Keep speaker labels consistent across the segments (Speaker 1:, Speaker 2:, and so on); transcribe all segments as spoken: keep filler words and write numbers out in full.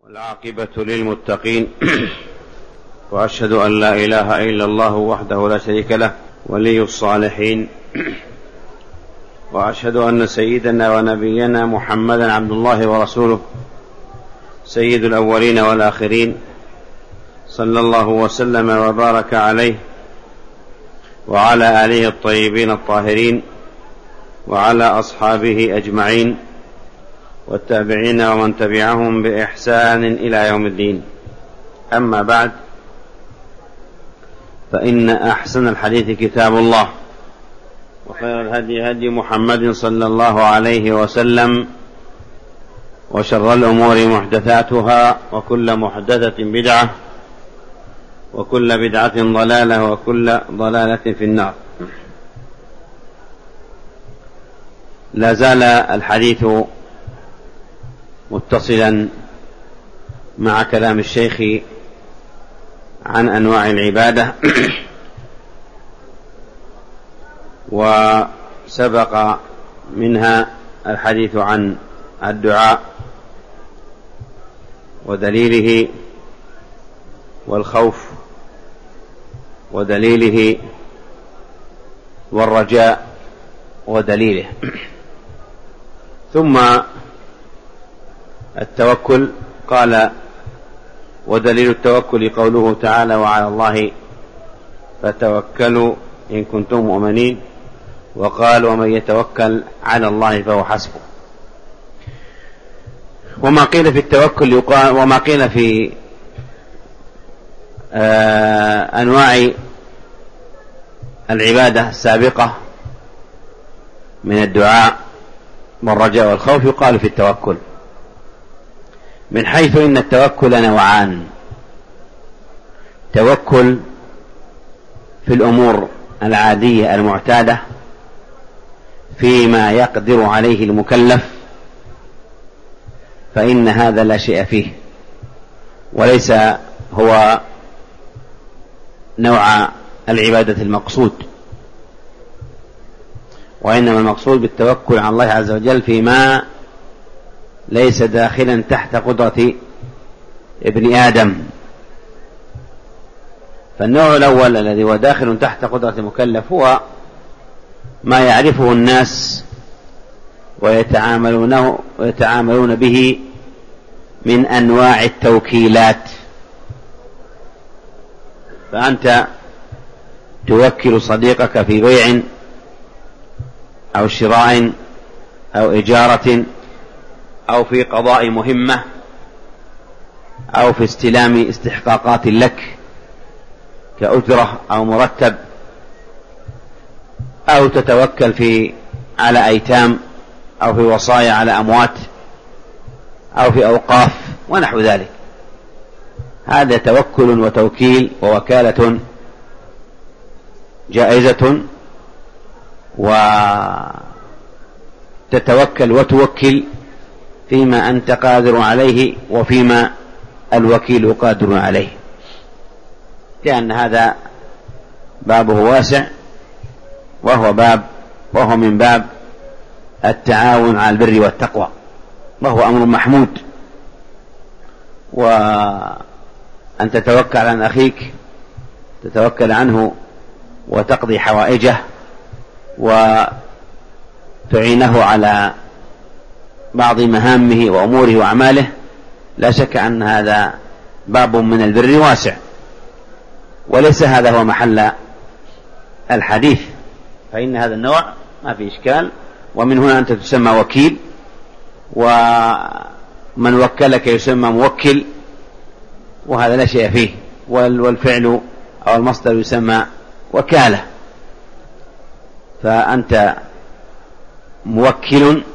Speaker 1: والعاقبة للمتقين وأشهد أن لا إله إلا الله وحده لا شريك له ولي الصالحين، وأشهد أن سيدنا ونبينا محمدا عبد الله ورسوله سيد الأولين والآخرين، صلى الله وسلم وبارك عليه وعلى آله الطيبين الطاهرين وعلى أصحابه أجمعين والتابعين ومن تبعهم بإحسان إلى يوم الدين. أما بعد، فإن أحسن الحديث كتاب الله، وخير الهدي هدي محمد صلى الله عليه وسلم، وشر الأمور محدثاتها، وكل محدثة بدعة، وكل بدعة ضلالة، وكل ضلالة في النار. لا زال الحديث متصلا مع كلام الشيخ عن أنواع العبادة، وسبق منها الحديث عن الدعاء ودليله، والخوف ودليله، والرجاء ودليله، ثم التوكل. قال: ودليل التوكل قوله تعالى: وعلى الله فتوكلوا إن كنتم مؤمنين. وقال: ومن يتوكل على الله فهو حسبه. وما قيل في التوكل يقال، وما قيل في آه أنواع العبادة السابقة من الدعاء والرجاء والخوف يقال في التوكل، من حيث إن التوكل نوعان: توكل في الأمور العادية المعتادة فيما يقدر عليه المكلف، فإن هذا لا شيء فيه، وليس هو نوع العبادة المقصود، وإنما المقصود بالتوكل على الله عز وجل فيما ليس داخلا تحت قدرة ابن آدم. فالنوع الأول الذي هو داخل تحت قدرة المكلف هو ما يعرفه الناس ويتعاملونه ويتعاملون به من أنواع التوكيلات. فأنت توكل صديقك في بيع أو شراء أو إجارة أو في قضاء مهمة أو في استلام استحقاقات لك كأجرة أو مرتب، أو تتوكل في على أيتام، أو في وصايا على أموات، أو في أوقاف ونحو ذلك. هذا توكل وتوكيل ووكالة جائزة، وتتوكل وتوكل فيما أنت قادر عليه وفيما الوكيل قادر عليه، لأن هذا بابه واسع، وهو باب وهو من باب التعاون على البر والتقوى، وهو أمر محمود. وأن تتوكل عن أخيك، تتوكل عنه وتقضي حوائجه وتعينه على بعض مهامه وأموره وأعماله، لا شك أن هذا باب من البر واسع، وليس هذا هو محل الحديث، فإن هذا النوع ما في إشكال. ومن هنا أنت تسمى وكيل، ومن وكلك يسمى موكل، وهذا لا شيء فيه. والفعل أو المصدر يسمى وكالة، فأنت موكل،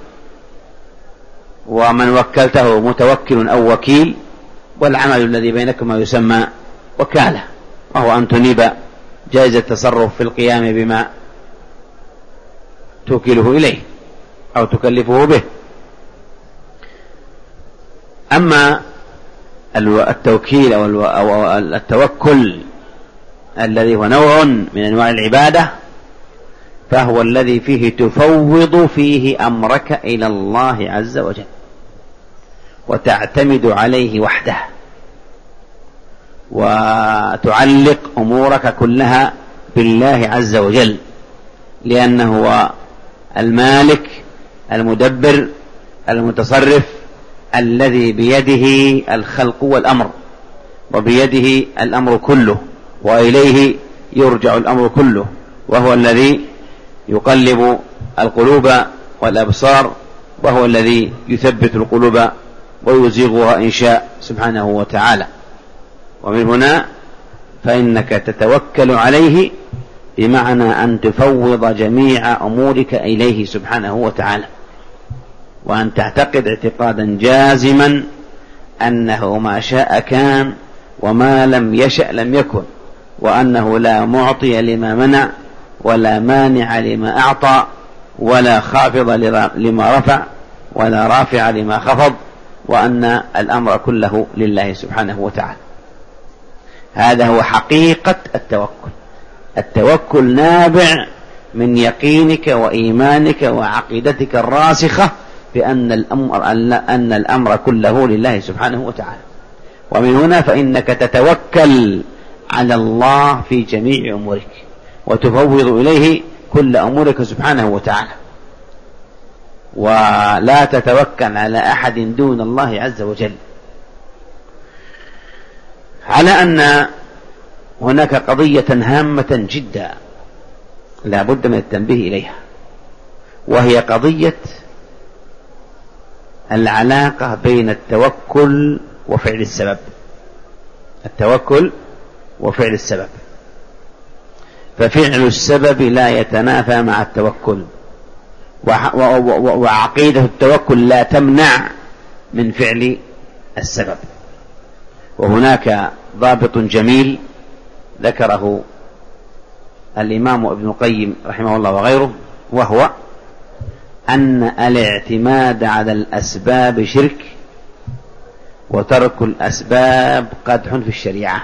Speaker 1: ومن وكلته متوكل أو وكيل، والعمل الذي بينكما يسمى وكالة، وهو أن تنيب جائز التصرف في القيام بما توكله إليه أو تكلفه به. أما التوكيل أو التوكل الذي هو نوع من أنواع العبادة، فهو الذي فيه تفوض فيه أمرك إلى الله عز وجل، وتعتمد عليه وحده، وتعلق أمورك كلها بالله عز وجل، لأنه هو المالك المدبر المتصرف الذي بيده الخلق والأمر، وبيده الأمر كله، وإليه يرجع الأمر كله، وهو الذي يقلب القلوب والأبصار، وهو الذي يثبت القلوب ويزيغها إن شاء سبحانه وتعالى. ومن هنا فإنك تتوكل عليه بمعنى أن تفوض جميع أمورك إليه سبحانه وتعالى، وأن تعتقد اعتقادا جازما أنه ما شاء كان وما لم يشأ لم يكن، وأنه لا معطي لما منع ولا مانع لما أعطى ولا خافض لما رفع ولا رافع لما خفض، وأن الأمر كله لله سبحانه وتعالى. هذا هو حقيقة التوكل. التوكل نابع من يقينك وإيمانك وعقيدتك الراسخة بأن الأمر, أن الأمر كله لله سبحانه وتعالى. ومن هنا فإنك تتوكل على الله في جميع أمورك، وتفوض إليه كل أمورك سبحانه وتعالى، ولا تتوكل على أحد دون الله عز وجل. على أن هناك قضية هامة جدا لا بد من التنبيه إليها، وهي قضية العلاقة بين التوكل وفعل السبب. التوكل وفعل السبب، ففعل السبب لا يتنافى مع التوكل، وعقيدة التوكل لا تمنع من فعل السبب. وهناك ضابط جميل ذكره الإمام ابن القيم رحمه الله وغيره، وهو أن الاعتماد على الأسباب شرك، وترك الأسباب قدح في الشريعة.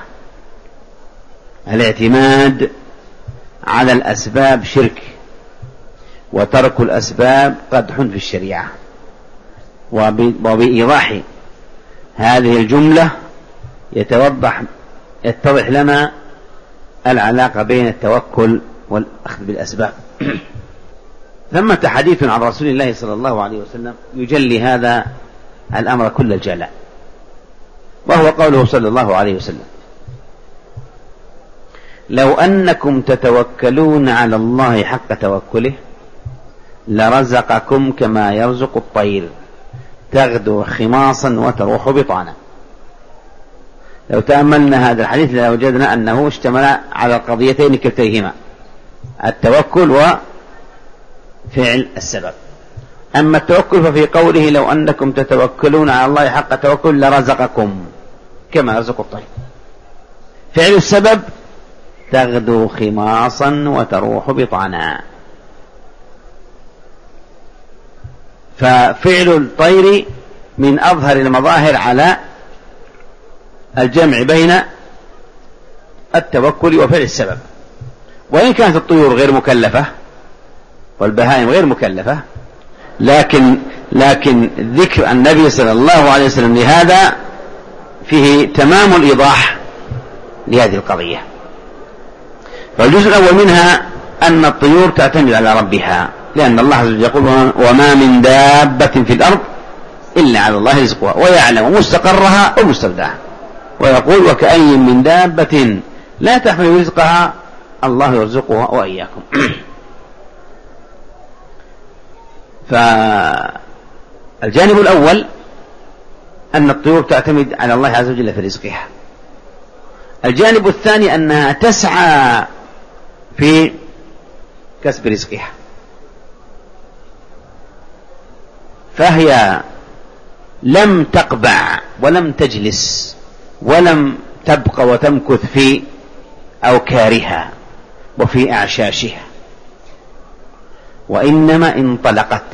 Speaker 1: الاعتماد على الأسباب شرك، وترك الأسباب قدح في الشريعة. وبإيضاح هذه الجملة يتوضح يتضح لنا العلاقة بين التوكل والأخذ بالأسباب. ثمة حديث عن رسول الله صلى الله عليه وسلم يجلي هذا الأمر كل الجلاء، وهو قوله صلى الله عليه وسلم: لو أنكم تتوكلون على الله حق توكله لرزقكم كما يرزق الطير تغدو خماصا وتروح بطانا. لو تأملنا هذا الحديث لوجدنا أنه اشتمل على القضيتين كلتيهما، التوكل وفعل السبب. أما التوكل ففي قوله لو أنكم تتوكلون على الله حق توكل لرزقكم كما يرزق الطير. فعل السبب تغدو خماصا وتروح بطانا. ففعل الطير من أظهر المظاهر على الجمع بين التوكل وفعل السبب، وإن كانت الطيور غير مكلفة والبهائم غير مكلفة، لكن لكن ذكر النبي صلى الله عليه وسلم لهذا فيه تمام الإيضاح لهذه القضية. فالجزء الأول منها أن الطيور تعتمد على ربها، لأن الله عز وجل يقول: وما من دابة في الأرض إلا على الله رزقها ويعلم مستقرها ومستودعها. ويقول: وكأي من دابة لا تحمل رزقها الله يرزقها وإياكم. فالجانب الأول أن الطيور تعتمد على الله عز وجل في رزقها. الجانب الثاني أنها تسعى في كسب رزقها، فهي لم تقبع ولم تجلس ولم تبقى وتمكث في أوكارها وفي أعشاشها، وإنما انطلقت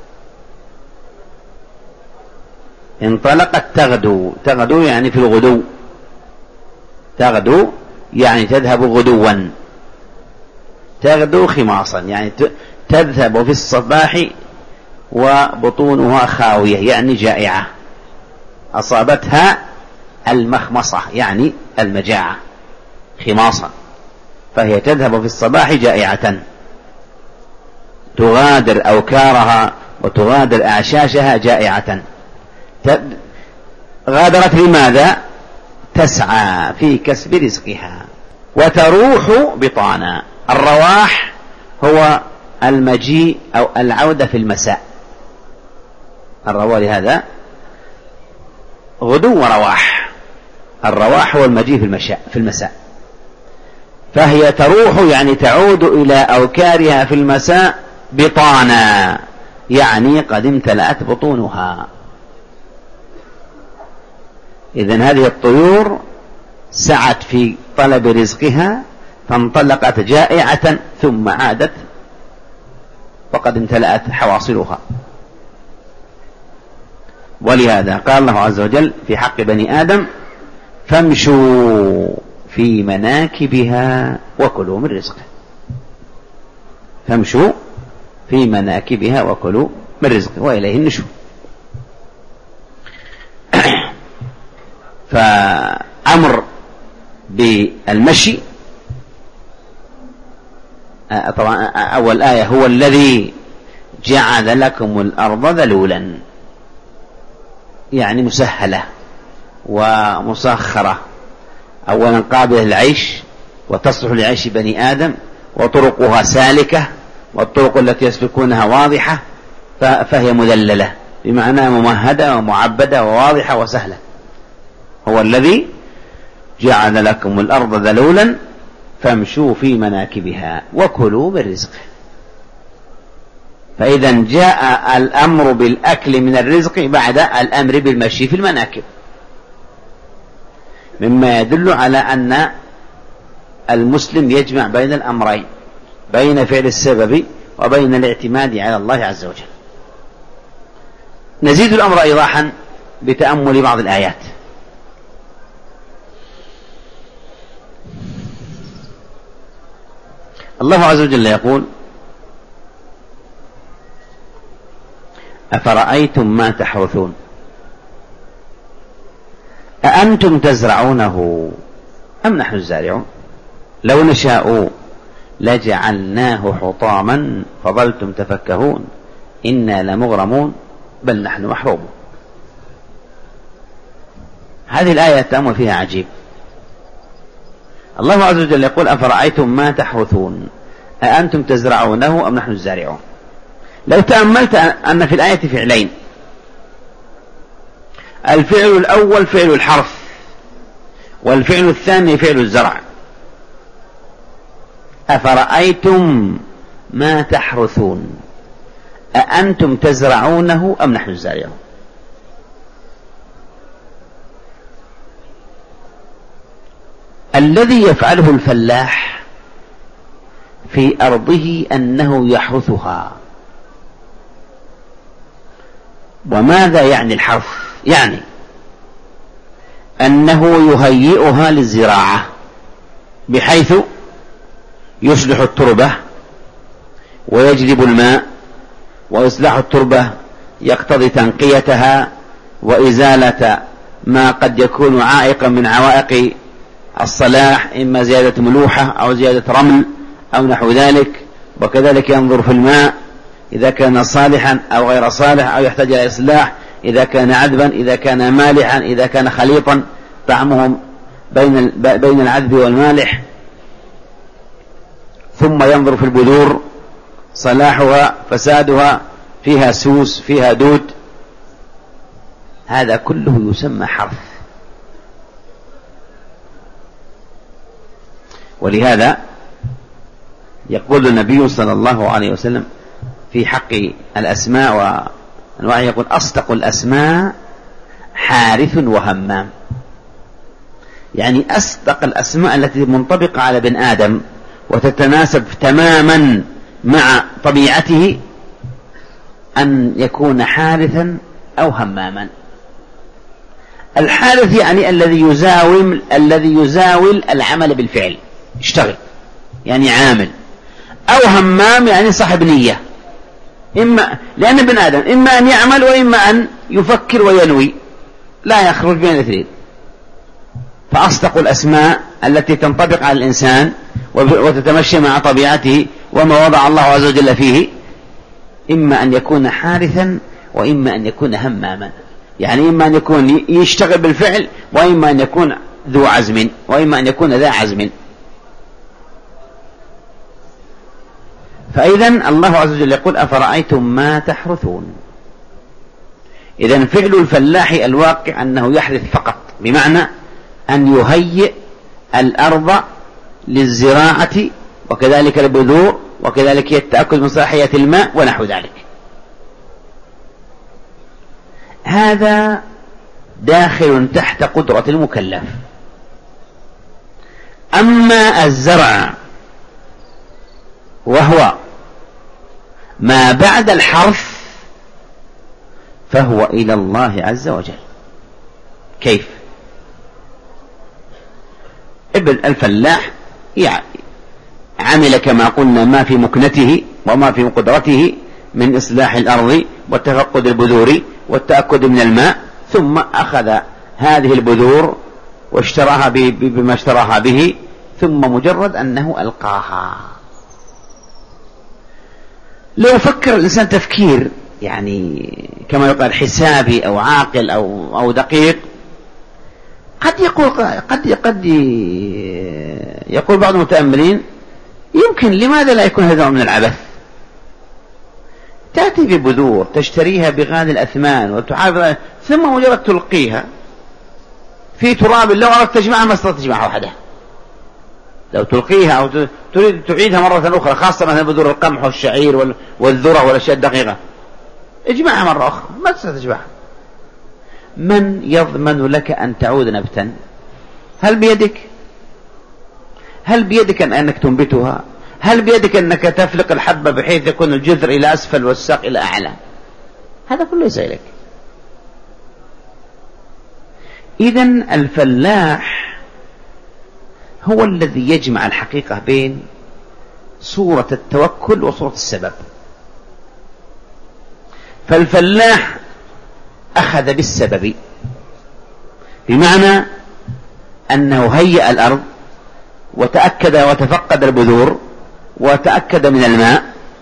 Speaker 1: انطلقت تغدو. تغدو يعني في الغدو، تغدو يعني تذهب غدوا، تغدو خماصا يعني تذهب في الصباح وبطونها خاوية يعني جائعة. أصابتها المخمصة يعني المجاعة خماصة، فهي تذهب في الصباح جائعة، تغادر أوكارها وتغادر أعشاشها جائعة. غادرت لماذا؟ تسعى في كسب رزقها. وتروح بطانا. الرواح هو المجيء أو العودة في المساء. الرواح لهذا غدو ورواح. الرواح هو المجيء في المشاء في المساء. فهي تروح يعني تعود إلى أوكارها في المساء بطانا، يعني قد امتلأت بطونها. إذن هذه الطيور سعت في طلب رزقها فانطلقت جائعة ثم عادت وقد امتلأت حواصلها. ولهذا قال الله عز وجل في حق بني آدم: فامشوا في مناكبها وكلوا من رزقه. فامشوا في مناكبها وكلوا من رزقه وإليه النشور. فأمر بالمشي. طبعا أول آية: هو الذي جعل لكم الأرض ذلولا، يعني مسهلة ومسخرة، أولا قابلة للعيش وتصلح لعيش بني آدم، وطرقها سالكة، والطرق التي يسلكونها واضحة، فهي مذللة بمعنى ممهدة ومعبدة وواضحة وسهلة. هو الذي جعل لكم الأرض ذلولا فامشوا في مناكبها وكلوا من رزقه. فإذا جاء الأمر بالأكل من الرزق بعد الأمر بالمشي في المناكب، مما يدل على أن المسلم يجمع بين الأمرين، بين فعل السبب وبين الاعتماد على الله عز وجل. نزيد الأمر إيضاحا بتأمل بعض الآيات. الله عز وجل يقول: أفرأيتم ما تحرثون أأنتم تزرعونه أم نحن الزارعون لو نشاء لجعلناه حطاما فظلتم تفكهون إنا لمغرمون بل نحن محرومون. هذه الآية التأمل فيها عجيب. الله عز وجل يقول: أفرأيتم ما تحرثون أأنتم تزرعونه أم نحن الزارعون. لو تأملت أن في الآية فعلين: الفعل الأول فعل الحرث، والفعل الثاني فعل الزرع. أفرأيتم ما تحرثون أأنتم تزرعونه أم نحن الزارعون. الذي يفعله الفلاح في أرضه أنه يحرثها. وماذا يعني الحرث؟ يعني أنه يهيئها للزراعة بحيث يصلح التربة ويجلب الماء، وإصلاح التربة يقتضي تنقيتها وإزالة ما قد يكون عائقا من عوائق الصلاح، إما زيادة ملوحة أو زيادة رمل أو نحو ذلك. وكذلك ينظر في الماء إذا كان صالحا أو غير صالح أو يحتاج إلى إصلاح، إذا كان عذبا، إذا كان مالحا، إذا كان خليطا طعمهم بين بين العذب والمالح. ثم ينظر في البذور صلاحها فسادها، فيها سوس فيها دود. هذا كله يسمى حرث. ولهذا يقول النبي صلى الله عليه وسلم في حق الأسماء وأنواعها، يقول: أصدق الأسماء حارث وهمام. يعني أصدق الأسماء التي منطبقة على بن آدم وتتناسب تماما مع طبيعته أن يكون حارثا أو هماما. الحارث يعني الذي يزاول الذي يزاول العمل بالفعل، يشتغل يعني عامل. أو همام يعني صاحب نية، إما لأن ابن آدم إما أن يعمل وإما أن يفكر وينوي. لا يخرج بين الاثنين. فأصدق الأسماء التي تنطبق على الإنسان وتتمشى مع طبيعته وما وضع الله عز وجل فيه، إما أن يكون حارثا وإما أن يكون هماما، يعني إما أن يكون يشتغل بالفعل وإما أن يكون ذو عزم وإما أن يكون ذا عزم. فإذن الله عز وجل يقول أفرأيتم ما تحرثون. إذن فعل الفلاح الواقع أنه يحرث فقط، بمعنى أن يهيئ الأرض للزراعة وكذلك البذور وكذلك التأكد من صلاحية الماء ونحو ذلك. هذا داخل تحت قدرة المكلف. أما الزرع وهو ما بعد الحرث فهو إلى الله عز وجل. كيف؟ ابن الفلاح يعني عمل كما قلنا ما في مكنته وما في قدرته من إصلاح الأرض وتفقد البذور والتأكد من الماء، ثم أخذ هذه البذور واشتراها بما اشتراها به، ثم مجرد أنه ألقاها. لو فكر الإنسان تفكير يعني كما يقال حسابي أو عاقل أو أو دقيق، قد يقول قد قد يقول بعض المتأملين يمكن لماذا لا يكون هذا من العبث؟ تأتي ببذور تشتريها بغالي الأثمان وتحافظ، ثم مجرد تلقيها في تراب، لو أردت تجمعها ما استطعت تجمعها وحدها. لو تلقيها أو تريد تعيدها مرة أخرى، خاصة مثلا بذور القمح والشعير والذرة والأشياء الدقيقة، اجمعها مرة أخرى ما تستطيع تجمعها. من يضمن لك أن تعود نبتا؟ هل بيدك؟ هل بيدك أنك تنبتها؟ هل بيدك أنك تفلق الحبة بحيث يكون الجذر إلى أسفل والساق إلى أعلى؟ هذا كله ليس إليك. إذن الفلاح هو الذي يجمع الحقيقة بين صورة التوكل وصورة السبب. فالفلاح أخذ بالسبب، بمعنى أنه هيأ الأرض وتأكد وتفقد البذور وتأكد من الماء،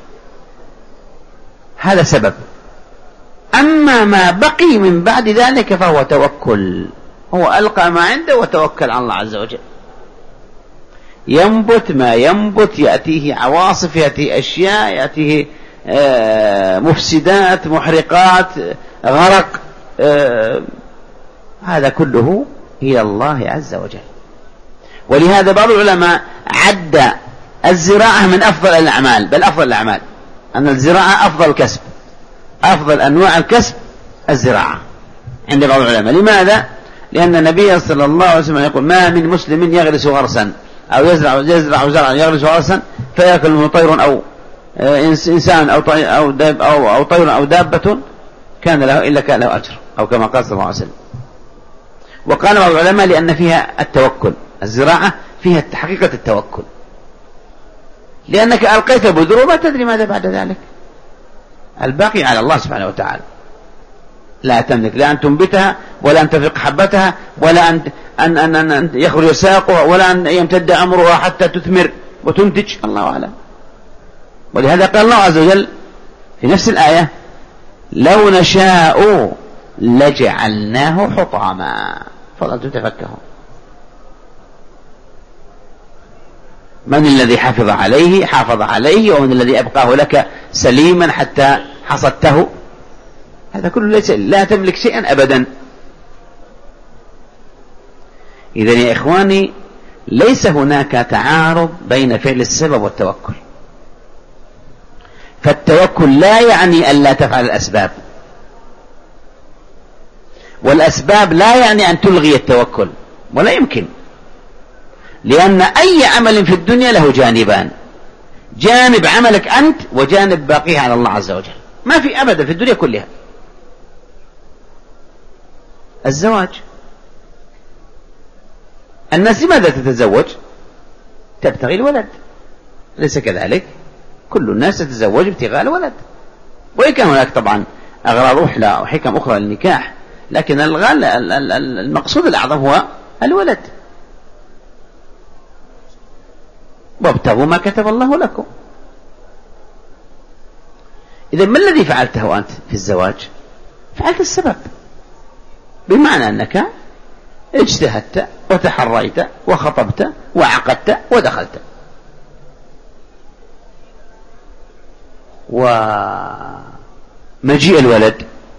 Speaker 1: هذا سبب. أما ما بقي من بعد ذلك فهو توكل، هو ألقى ما عنده وتوكل على الله عز وجل. ينبت ما ينبت، يأتيه عواصف، يأتيه أشياء، يأتيه آه مفسدات محرقات غرق، آه هذا كله إلى الله عز وجل. ولهذا بعض العلماء عد الزراعة من أفضل الأعمال، بل أفضل الأعمال، أن الزراعة أفضل كسب، أفضل أنواع الكسب الزراعة عند بعض العلماء. لماذا؟ لأن النبي صلى الله عليه وسلم يقول ما من مسلم يغرس غرسا أو يزرع يزرع زرعا يغرس غرسا فيأكل منه طير أو إنسان أو أو داب أو أو طير أو دابة كان له إلا كان له أجر، أو كما قال صلى الله عليه وسلم. وقال بعض العلماء لأن فيها التوكل، الزراعة فيها حقيقة التوكل، لأنك ألقيت بذور وما تدري ماذا بعد ذلك، الباقي على الله سبحانه وتعالى. لا تملك لا أن تنبتها ولا أن تفق حبتها ولا أن أن أن, أن يخرج ساقها ولا أن يمتد عمرها حتى تثمر وتنتج، الله أعلم. ولهذا قال الله عز وجل في نفس الآية لو نشاء لجعلناه حطاما فلا تتفكهوا. من الذي حفظ عليه حافظ عليه، ومن الذي أبقاه لك سليما حتى حصدته؟ هذا كله ليس، لا تملك شيئا أبدا. إذن يا إخواني ليس هناك تعارض بين فعل السبب والتوكل. فالتوكل لا يعني أن لا تفعل الأسباب، والأسباب لا يعني أن تلغي التوكل، ولا يمكن، لأن أي عمل في الدنيا له جانبان، جانب عملك أنت وجانب باقيه على الله عز وجل. ما في أبدا في الدنيا كلها. الزواج، الناس لماذا تتزوج؟ تبتغي الولد، ليس كذلك؟ كل الناس تتزوج ابتغاء الولد، وإن كان هناك طبعا أغراض أحلى وحكم أخرى للنكاح، لكن المقصود الأعظم هو الولد. وابتغوا ما كتب الله لكم. إذا ما الذي فعلته أنت في الزواج؟ فعلت السبب، بمعنى أنك اجتهدت وتحريت وخطبت وعقدت ودخلت. ومجيء الولد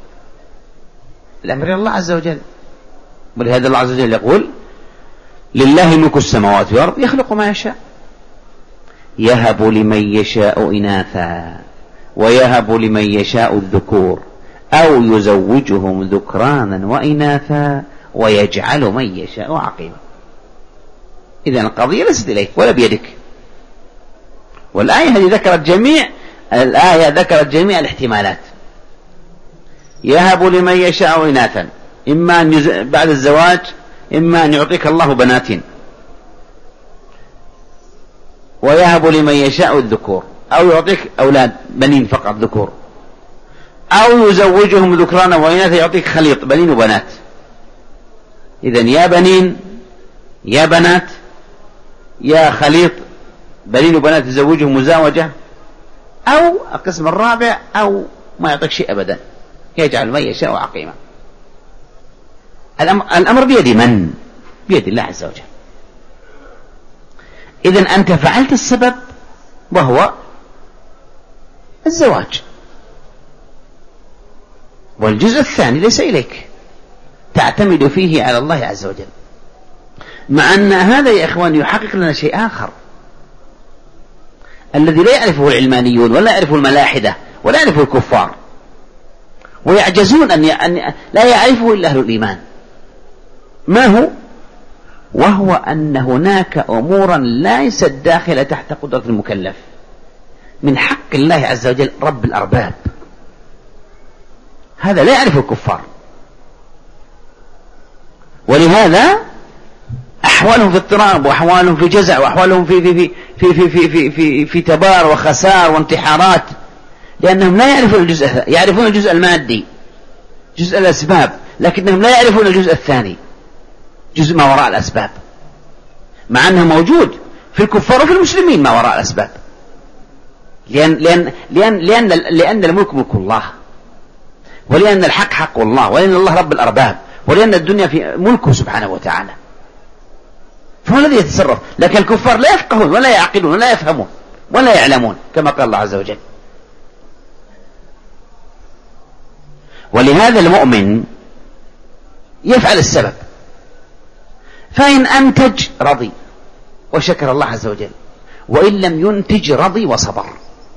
Speaker 1: الأمر الله عز وجل، ولهذا الله عز وجل يقول لله ملك السماوات والأرض يخلق ما يشاء يهب لمن يشاء إناثا ويهب لمن يشاء الذكور أو يزوجهم ذكرانا وإناثا ويجعل من يشاء عقيما. إذن القضية ليست إليك ولا بيدك. والآية هذه ذكرت جميع الآية ذكرت جميع الاحتمالات. يهب لمن يشاء إناثا، إما أن يز... بعد الزواج إما أن يعطيك الله بنات، ويهب لمن يشاء الذكور، أو يعطيك أولاد بنين فقط ذكور، أو يزوجهم ذكرانا وإناثا يعطيك خليط بنين وبنات. إذن يا بنين يا بنات يا خليط بنين وبنات يزوجهم مزاوجة، أو القسم الرابع أو ما يعطيك شيء أبدا، يجعل من يشاء عقيما. الأمر بيد من؟ بيد الله عز وجل. إذن أنت فعلت السبب وهو الزواج، والجزء الثاني ليس إليك، تعتمد فيه على الله عز وجل. مع أن هذا يا إخوان يحقق لنا شيء آخر الذي لا يعرفه العلمانيون ولا يعرفه الملاحدة ولا يعرفه الكفار، ويعجزون أن, ي... أن لا يعرفه إلا أهل الإيمان. ما هو؟ وهو أن هناك أمورا ليست داخلة تحت قدرة المكلف من حق الله عز وجل رب الأرباب. هذا لا يعرفه الكفار، ولهذا أحوالهم في اضطراب وأحوالهم في جزع وأحوالهم في في في في في في في, في تبار وخسار وانتحارات، لأنهم لا يعرفون الجزء، يعرفون الجزء المادي جزء الأسباب، لكنهم لا يعرفون الجزء الثاني جزء ما وراء الأسباب، مع أنه موجود في الكفار وفي المسلمين ما وراء الأسباب. لأن لأن لأن لأن لأن الملك ملك الله، ولأن الحق حق الله، ولأن الله رب الأرباب، ولأن الدنيا في ملكه سبحانه وتعالى، فهو الذي يتصرف. لكن الكفار لا يفقهون ولا يعقلون ولا يفهمون ولا يعلمون كما قال الله عز وجل. ولهذا المؤمن يفعل السبب، فإن أنتج رضي وشكر الله عز وجل، وإن لم ينتج رضي وصبر،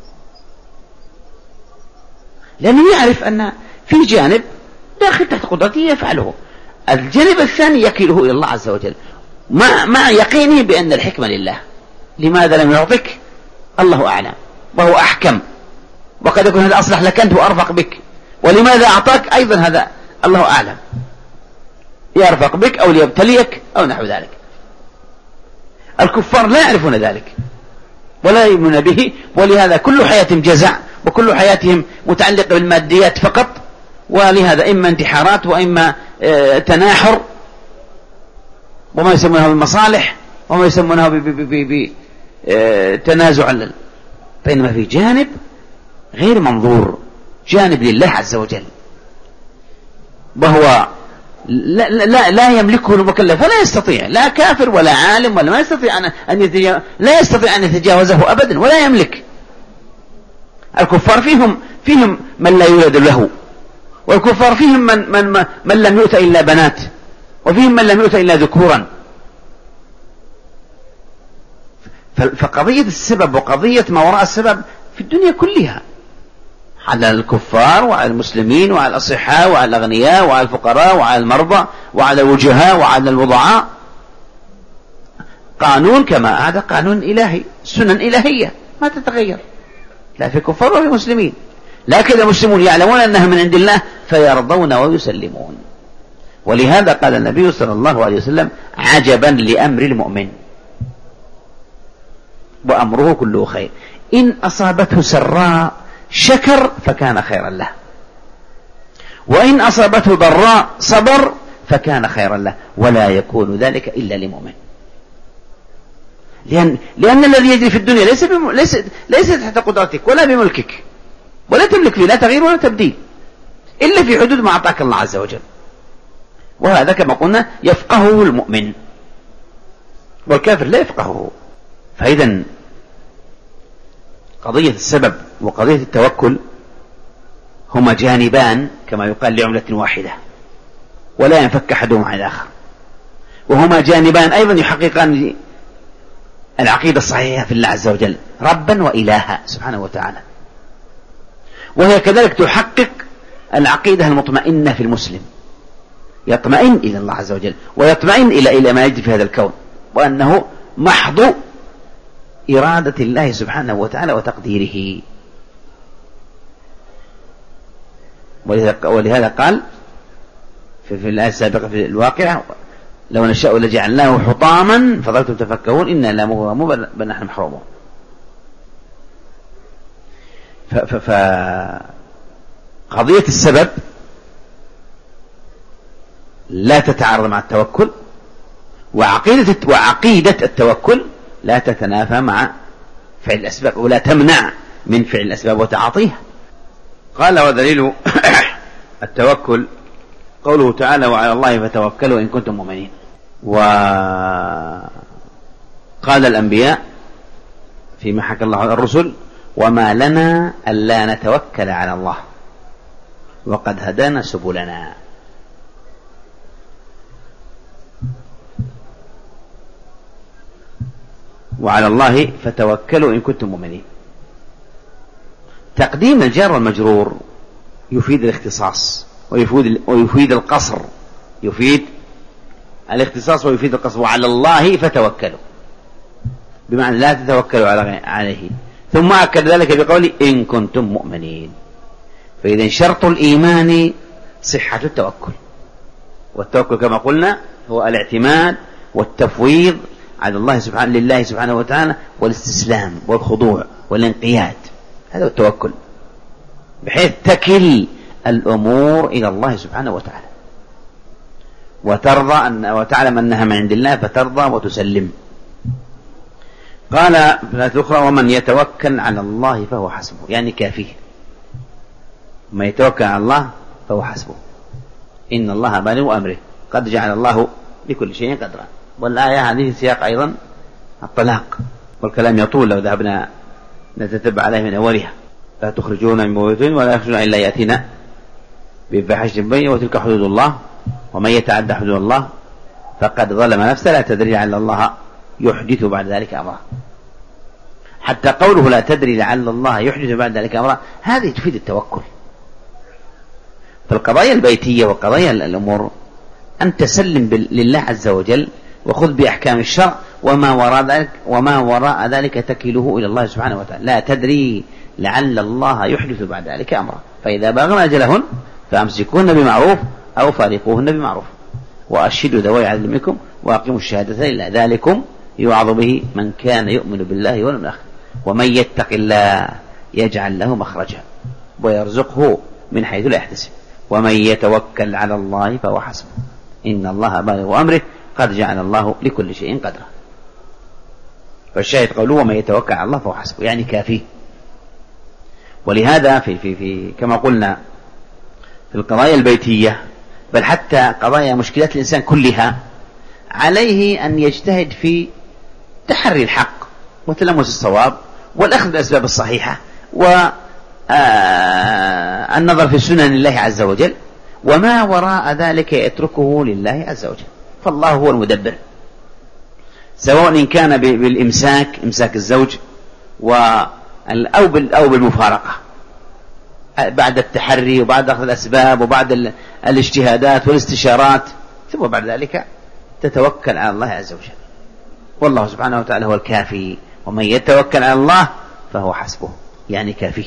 Speaker 1: لأنه يعرف أن في جانب داخل تحت قدرته يفعله، الجانب الثاني يكله إلى الله عز وجل مع, مع يقينه بأن الحكمة لله. لماذا لم يعطك؟ الله أعلم وهو أحكم، وقد يكون هذا أصلح لك أنت وأرفق بك. ولماذا أعطاك أيضا هذا الله أعلم، يرفق بك أو ليبتليك أو نحو ذلك. الكفار لا يعرفون ذلك ولا يؤمنون به، ولهذا كل حياتهم جزع وكل حياتهم متعلقة بالماديات فقط، ولهذا إما انتحارات وإما اه تناحر وما يسمونها بالمصالح وما يسمونها بتنازع. بينما في جانب غير منظور، جانب لله عز وجل، وهو لا, لا, لا يملكه المكلف ولا يستطيع، لا كافر ولا عالم ولا ما يستطيع أن يتجاوز، لا يستطيع أن يتجاوزه أبدا ولا يملك. الكفار فيهم فيهم من لا يولد له، والكفار فيهم من, من, من لم يؤت إلا بنات، وفيهم من لم يؤت إلا ذكورا. فقضية السبب وقضية ما وراء السبب في الدنيا كلها على الكفار وعلى المسلمين وعلى الأصحاء وعلى الأغنياء وعلى الفقراء وعلى المرضى وعلى الوجهاء وعلى الوضعاء. قانون كما هذا قانون إلهي، سنن إلهية ما تتغير، لا في كفار ولا في مسلمين. لكن المسلمون يعلمون أنها من عند الله فيرضون ويسلمون. ولهذا قال النبي صلى الله عليه وسلم: عجبا لأمر المؤمن وأمره كله خير، إن أصابته سراء شكر فكان خيرا له، وإن أصابته ضراء صبر فكان خيرا له، ولا يكون ذلك إلا لمؤمن. لأن, لأن الذي يجري في الدنيا ليس, بم... ليس... ليس تحت قدرتك ولا بملكك، ولا تملك فيه لا تغيير ولا تبديل، إلا في حدود ما أعطاك الله عز وجل. وهذا كما قلنا يفقهه المؤمن، والكافر لا يفقهه. فإذا قضية السبب وقضية التوكل هما جانبان كما يقال لعملة واحدة، ولا ينفك أحدهما عن الآخر، وهما جانبان أيضا يحققان العقيدة الصحيحة في الله عز وجل ربا وإلها سبحانه وتعالى. وهي كذلك تحقق العقيدة المطمئنة في المسلم، يطمئن إلى الله عز وجل ويطمئن إلى إلى ما يجري في هذا الكون، وأنه محض إرادة الله سبحانه وتعالى وتقديره. ولهذا قال في, في الآية السابقة في الواقعة: لو نشاء لجعلناه حطاما فظلتم تفكرون إنا لا مغرمون بل نحن محرومون. فقضية السبب لا تتعارض مع التوكل، وعقيدة وعقيدة التوكل لا تتنافى مع فعل الأسباب، ولا تمنع من فعل الأسباب وتعاطيها. قال: ودليل التوكل قوله تعالى: وعلى الله فتوكلوا إن كنتم مؤمنين. وقال الأنبياء فيما حكى الله عن الرسل: وما لنا ألا نتوكل على الله وقد هدانا سبلنا. وعلى الله فتوكلوا إن كنتم مؤمنين. تقديم الجار والمجرور يفيد الاختصاص ويفيد, ويفيد القصر، يفيد الاختصاص ويفيد القصر. وعلى الله فتوكلوا بمعنى لا تتوكلوا عليه، ثم أكد ذلك بقوله إن كنتم مؤمنين. فإذا شرط الإيمان صحة التوكل، والتوكل كما قلنا هو الاعتماد والتفويض على الله سبحانه لله سبحانه وتعالى، والاستسلام والخضوع والانقياد، هذا هو التوكل، بحيث تكل الأمور إلى الله سبحانه وتعالى وترضى أن وتعلم أنها من عند الله فترضى وتسلم. قال في الآية الأخرى: ومن يتوكل على الله فهو حسبه، يعني كافيه. من يتوكل على الله فهو حسبه، إن الله بالغ أمره قد جعل الله لكل شيء قدرا. والآية هذه سياق أيضا الطلاق، والكلام يطول لو ذهبنا نتتبع عليه من أولها: لا تخرجون من بيوتهم ولا يخرجون إلا يأتينا بفاحشة مبينة وتلك حدود الله ومن يتعدى حدود الله فقد ظلم نفسه لا تدري لعل الله يحدث بعد ذلك أمرا. حتى قوله لا تدري لعل الله يحدث بعد ذلك أمرا هذه تفيد التوكل. فالقضايا البيتية وقضايا الأمور أن تسلم لله عز وجل وخذ بأحكام الشرع، وما وراء ذلك وما وراء ذلك تكله إلى الله سبحانه وتعالى. لا تدري لعل الله يحدث بعد ذلك أمرا، فإذا بلغن أجلهن فأمسكوهن بمعروف أو فارقوهن بمعروف وأشهدوا ذوي عدل منكم وأقيموا الشهادة لله ذلكم يوعظ به من كان يؤمن بالله واليوم الآخر ومن يتق الله يجعل له مخرجا ويرزقه من حيث لا يحتسب ومن يتوكل على الله فهو حسبه إن الله بالغ أمره قد جعل الله لكل شيء قدرا. فالشاهد قوله ومن يتوكل على الله فهو حسبه، يعني كافيه. ولهذا في, في, في كما قلنا في القضايا البيتية، بل حتى قضايا مشكلات الإنسان كلها، عليه أن يجتهد في تحري الحق وتلمس الصواب والأخذ بالأسباب الصحيحة والنظر في سنن الله عز وجل، وما وراء ذلك يتركه لله عز وجل. فالله هو المدبر، سواء إن كان بالإمساك إمساك الزوج أو بالمفارقة بعد التحري وبعد أخذ الأسباب وبعد الاجتهادات والاستشارات، ثم بعد ذلك تتوكل على الله عز وجل. والله سبحانه وتعالى هو الكافي، ومن يتوكل على الله فهو حسبه، يعني كافيه.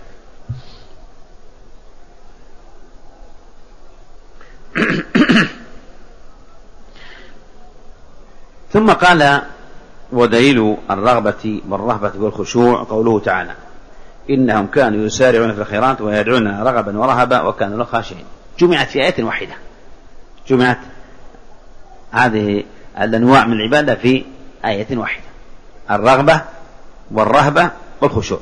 Speaker 1: ثم قال ودليل الرغبة والرهبة والخشوع قوله تعالى إنهم كانوا يسارعون في الخيرات ويدعون رغبا ورهبا وكانوا له خاشعين. جمعت في آية واحدة، جمعت هذه الأنواع من العبادة في آية واحدة: الرغبة والرهبة والخشوع.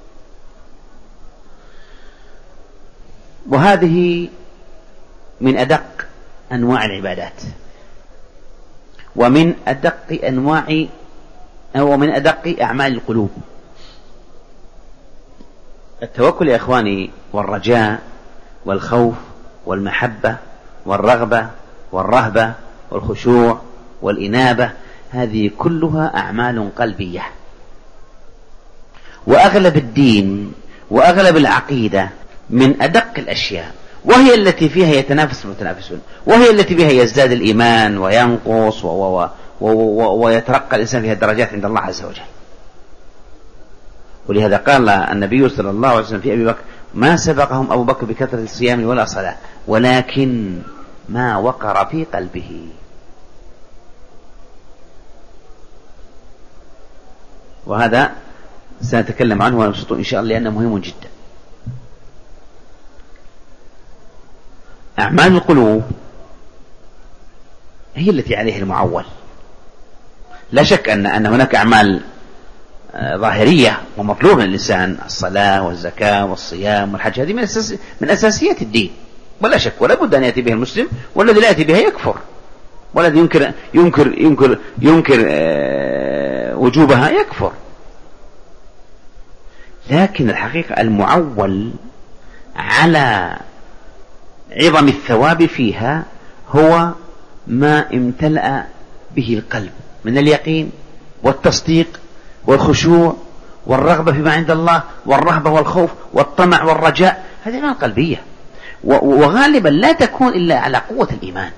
Speaker 1: وهذه من أدق أنواع العبادات، ومن أدق أنواع أو من أدق أعمال القلوب. التوكل يا إخواني والرجاء والخوف والمحبة والرغبة والرهبة والخشوع والإنابة، هذه كلها أعمال قلبية. وأغلب الدين وأغلب العقيدة من أدق الأشياء، وهي التي فيها يتنافس المتنافسون، وهي التي فيها يزداد الإيمان وينقص و و و ويترقى الإنسان فيها الدرجات عند الله عز وجل. ولهذا قال النبي صلى الله عليه وسلم في أبي بكر: ما سبقهم أبو بكر بكثرة الصيام ولا صلاة، ولكن ما وقر في قلبه. وهذا سنتكلم عنه ونبسطه إن شاء الله لأنه مهم جدا. أعمال القلوب هي التي عليها المعول. لا شك أن أن هناك أعمال ظاهرية ومطلوب من الإنسان: الصلاة والزكاة والصيام والحج، هذه من, أساس من أساسيات الدين ولا شك، ولا بد أن يأتي بها المسلم، والذي لا يأتي بها يكفر، والذي ينكر ينكر ينكر, ينكر وجوبها يكفر. لكن الحقيقة المعول على عظم الثواب فيها هو ما امتلأ به القلب من اليقين والتصديق والخشوع والرغبة فيما عند الله والرهبة والخوف والطمع والرجاء. هذه أعمال قلبية، وغالبا لا تكون إلا على قوة الإيمان.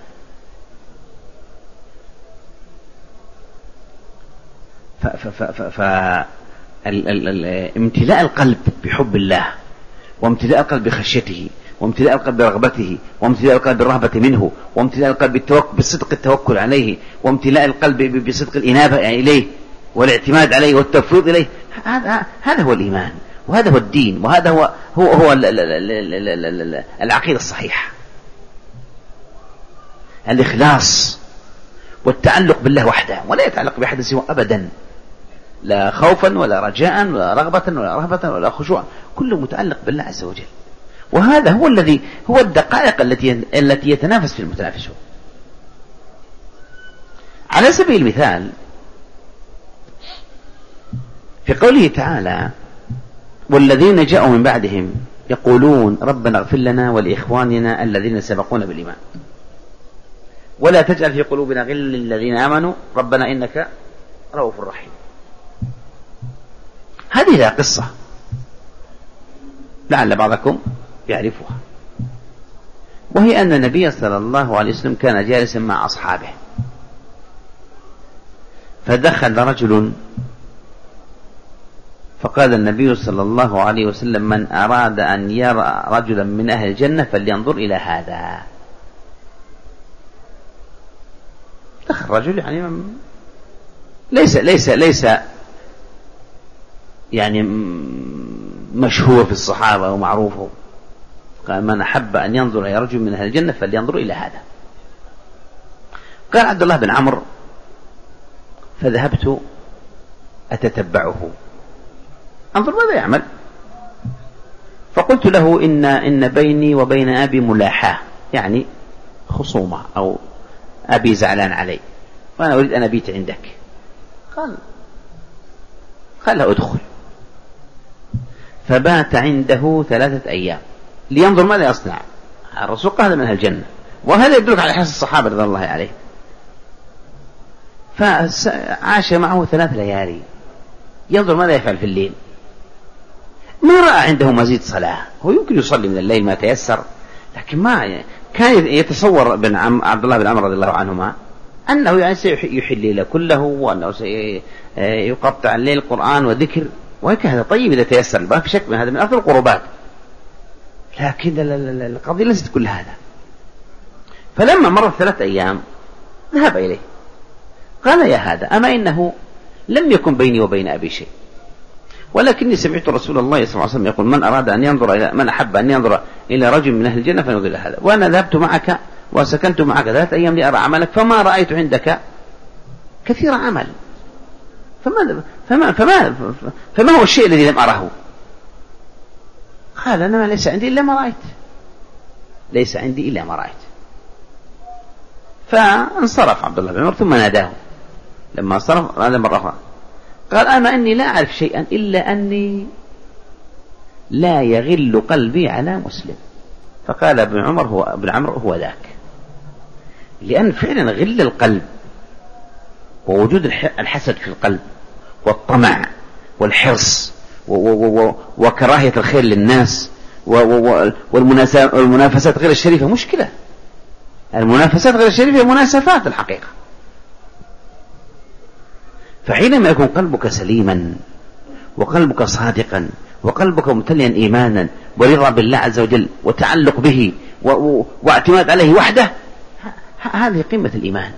Speaker 1: فامتلاء القلب بحب الله، وامتلاء القلب بخشيته، وامتلاء القلب برغبته، وامتلاء القلب بالرهبة منه، وامتلاء القلب بالتوكل بصدق التوكل عليه، وامتلاء القلب بصدق الإنابة إليه والاعتماد عليه والتفويض إليه، هذا هذا هو الإيمان، وهذا هو الدين، وهذا هو هو هو العقيدة الصحيحة. الإخلاص والتعلق بالله وحده، ولا يتعلق بأحد سوى أبدا، لا خوفا ولا رجاء ولا رغبة ولا رهبة ولا خشوع، كله متعلق بالله عز وجل. وهذا هو الذي هو الدقائق التي التي يتنافس في المتنافسون. على سبيل المثال في قوله تعالى: والذين جاءوا من بعدهم يقولون ربنا اغفر لنا ولإخواننا الذين سبقونا بالإيمان ولا تجعل في قلوبنا غلا للذين آمنوا ربنا إنك رؤوف رحيم. هذه لها قصة لعل بعضكم يعرفها، وهي أن النبي صلى الله عليه وسلم كان جالسا مع أصحابه، فدخل رجل فقال النبي صلى الله عليه وسلم: من أراد أن يرى رجلا من أهل الجنة فلينظر إلى هذا. دخل رجل يعني ليس ليس ليس يعني مشهور في الصحابة ومعروف، قال: من أحب أن ينظر إلى رجل من أهل الجنة فلينظر إلى هذا. قال عبد الله بن عمرو: فذهبت أتتبعه أنظر ماذا يعمل، فقلت له: إن إن بيني وبين أبي ملاحاة، يعني خصومة، أو أبي زعلان علي وأنا أريد أن أبيت عندك. قال قال له: ادخل. فبات عنده ثلاثة أيام لينظر ماذا يصنع. الرسول قال: هذا من أهل الجنة، وهذا يدلك على حرص الصحابة رضي الله عليه. فعاش معه ثلاث ليالي ينظر ماذا يفعل في الليل. ما رأى عنده مزيد صلاة، هو يمكن يصلي من الليل ما تيسر، لكن ما كان يتصور بن عم عبد الله بن عمرو رضي الله عنهما أنه يعني سيحيي الليل كله، وأنه سيقطع الليل قرآن وذكر، وهكذا طيب إذا تيسر، ما في شك من هذا من أفضل القربات، لكن القضية ليست كل هذا. فلما مرت ثلاثة أيام ذهب إليه قال: يا هذا، أما إنه لم يكن بيني وبين أبي شيء، ولكني سمعت رسول الله صلى الله عليه وسلم يقول من أراد أن ينظر إلى من أحب أن ينظر إلى رجل من أهل الجنة فينظر إلى هذا، وأنا ذهبت معك وسكنت معك ثلاثة أيام لأرى عملك فما رأيت عندك كثير عمل، فما فما فما, فما هو الشيء الذي لم أره؟ قال أنا ليس عندي إلا ما رأيت، ليس عندي إلا ما رأيت. فانصرف عبد الله بن عمر ثم ناداه لما انصرف هذا مرة أخرى قال أما أني لا أعرف شيئا إلا أني لا يغل قلبي على مسلم. فقال ابن عمر هو ابن عمرو هو ذاك، لأن فعلا غل القلب ووجود الحسد في القلب والطمع والحرص وكراهية الخير للناس والمنافسات غير الشريفة مشكلة. المنافسات غير الشريفة مناسفات الحقيقة. فحينما يكون قلبك سليما وقلبك صادقا وقلبك ممتلئا إيمانا ورضا بالله عز وجل وتعلق به واعتماد عليه وحده، هذه قمة الإيمان.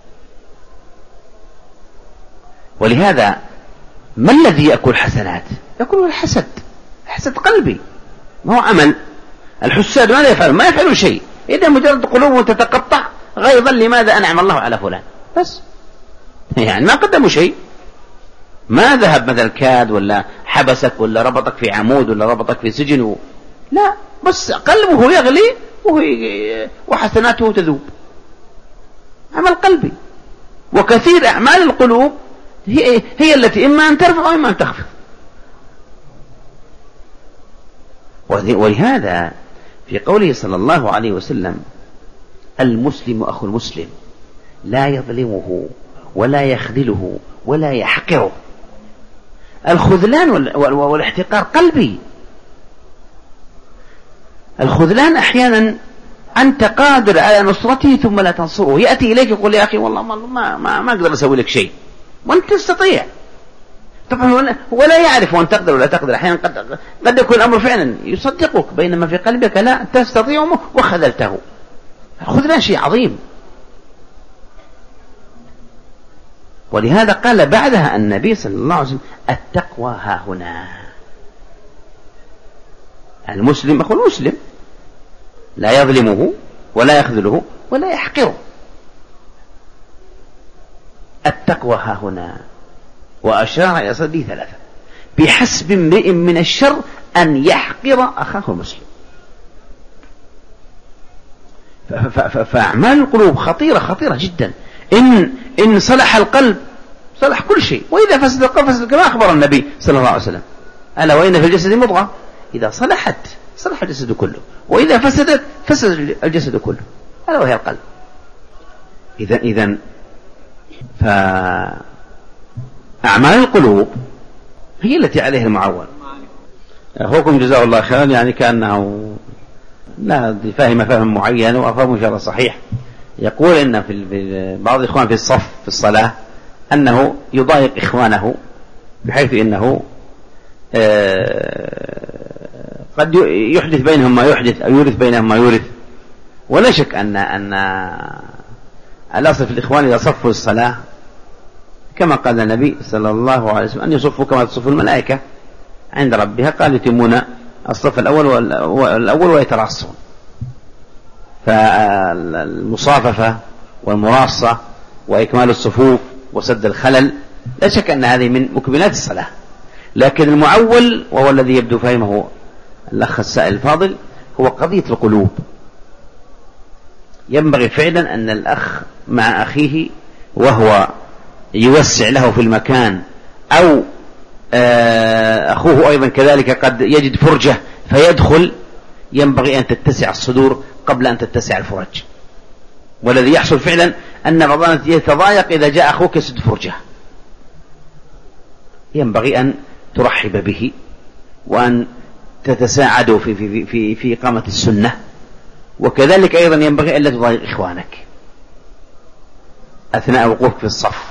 Speaker 1: ولهذا ما الذي يأكل حسنات؟ يأكل الحسد، حسد قلبي ما هو عمل. الحساد ماذا يفعل؟ ما يفعل شيء، إذا مجرد قلوبهم تتقطع غيظا لماذا أنعم الله على فلان بس، يعني ما قدموا شيء، ما ذهب مثل كاد ولا حبسك ولا ربطك في عمود ولا ربطك في سجن و... لا، بس قلبه يغلي وحسناته تذوب، عمل قلبي. وكثير أعمال القلوب هي, هي التي إما أن ترفع وإما أن تخفض. ولهذا في قوله صلى الله عليه وسلم المسلم أخو المسلم لا يظلمه ولا يخذله ولا يحقره. الخذلان والاحتقار قلبي. الخذلان أحيانا أنت قادر على نصرته ثم لا تنصره، يأتي إليك يقول يا أخي والله ما, ما, ما, ما أقدر أسوي لك شيء وأنت تستطيع، طبعا ولا يعرف وأن تقدر ولا تقدر. أحيانا قد, قد يكون الأمر فعلا يصدقك بينما في قلبك لا تستطيع وخذلته. الخذلان شيء عظيم. ولهذا قال بعدها النبي صلى الله عليه وسلم التقوى ها هنا. المسلم أخو المسلم لا يظلمه ولا يخذله ولا يحقره. التقوى ها هنا. وأشار إلى صدره ثلاثة: بحسب امرئ من الشر أن يحقر أخاه المسلم. فأعمال القلوب خطيرة خطيرة جدا. إن, إن صلح القلب صلح كل شيء، وإذا فسد القلب فسد، كما أخبر النبي صلى الله عليه وسلم ألا وإن في الجسد مضغة إذا صلحت صلح الجسد كله، وإذا فسدت فسد الجسد كله، ألا وهي القلب. إذن إذن فأعمال القلوب هي التي عليها المعول. أخوكم جزاه الله خيرا يعني كأنه لا فاهم فهم معين وأفهم إن شاء الله صحيح. يقول إن في بعض الإخوان في الصف في الصلاة أنه يضايق إخوانه بحيث إنه قد يحدث بينهم ما يحدث أو يورث بينهم ما يورث. ولا شك أن أن الأصل في الإخوان إذا صفوا الصلاة كما قال النبي صلى الله عليه وسلم أن يصفوا كما تصف الملائكة عند ربها، قال يتمون الصف الأول والأول ويتراصون. فالمصاففة والمراصة وإكمال الصفوف وسد الخلل لا شك أن هذه من مكملات الصلاة. لكن المعول وهو الذي يبدو فهمه الأخ السائل الفاضل هو قضية القلوب. ينبغي فعلا أن الأخ مع أخيه وهو يوسع له في المكان أو أخوه أيضا كذلك قد يجد فرجة فيدخل، ينبغي أن تتسع الصدور قبل أن تتسع الفرج. والذي يحصل فعلا أن بعضنا يتضايق إذا جاء أخوك يسد فرجة. ينبغي أن ترحب به وأن تتساعدوا في, في, في, في إقامة السنة. وكذلك أيضا ينبغي أن لا تضايق إخوانك أثناء وقوفك في الصف.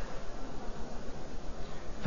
Speaker 1: ف...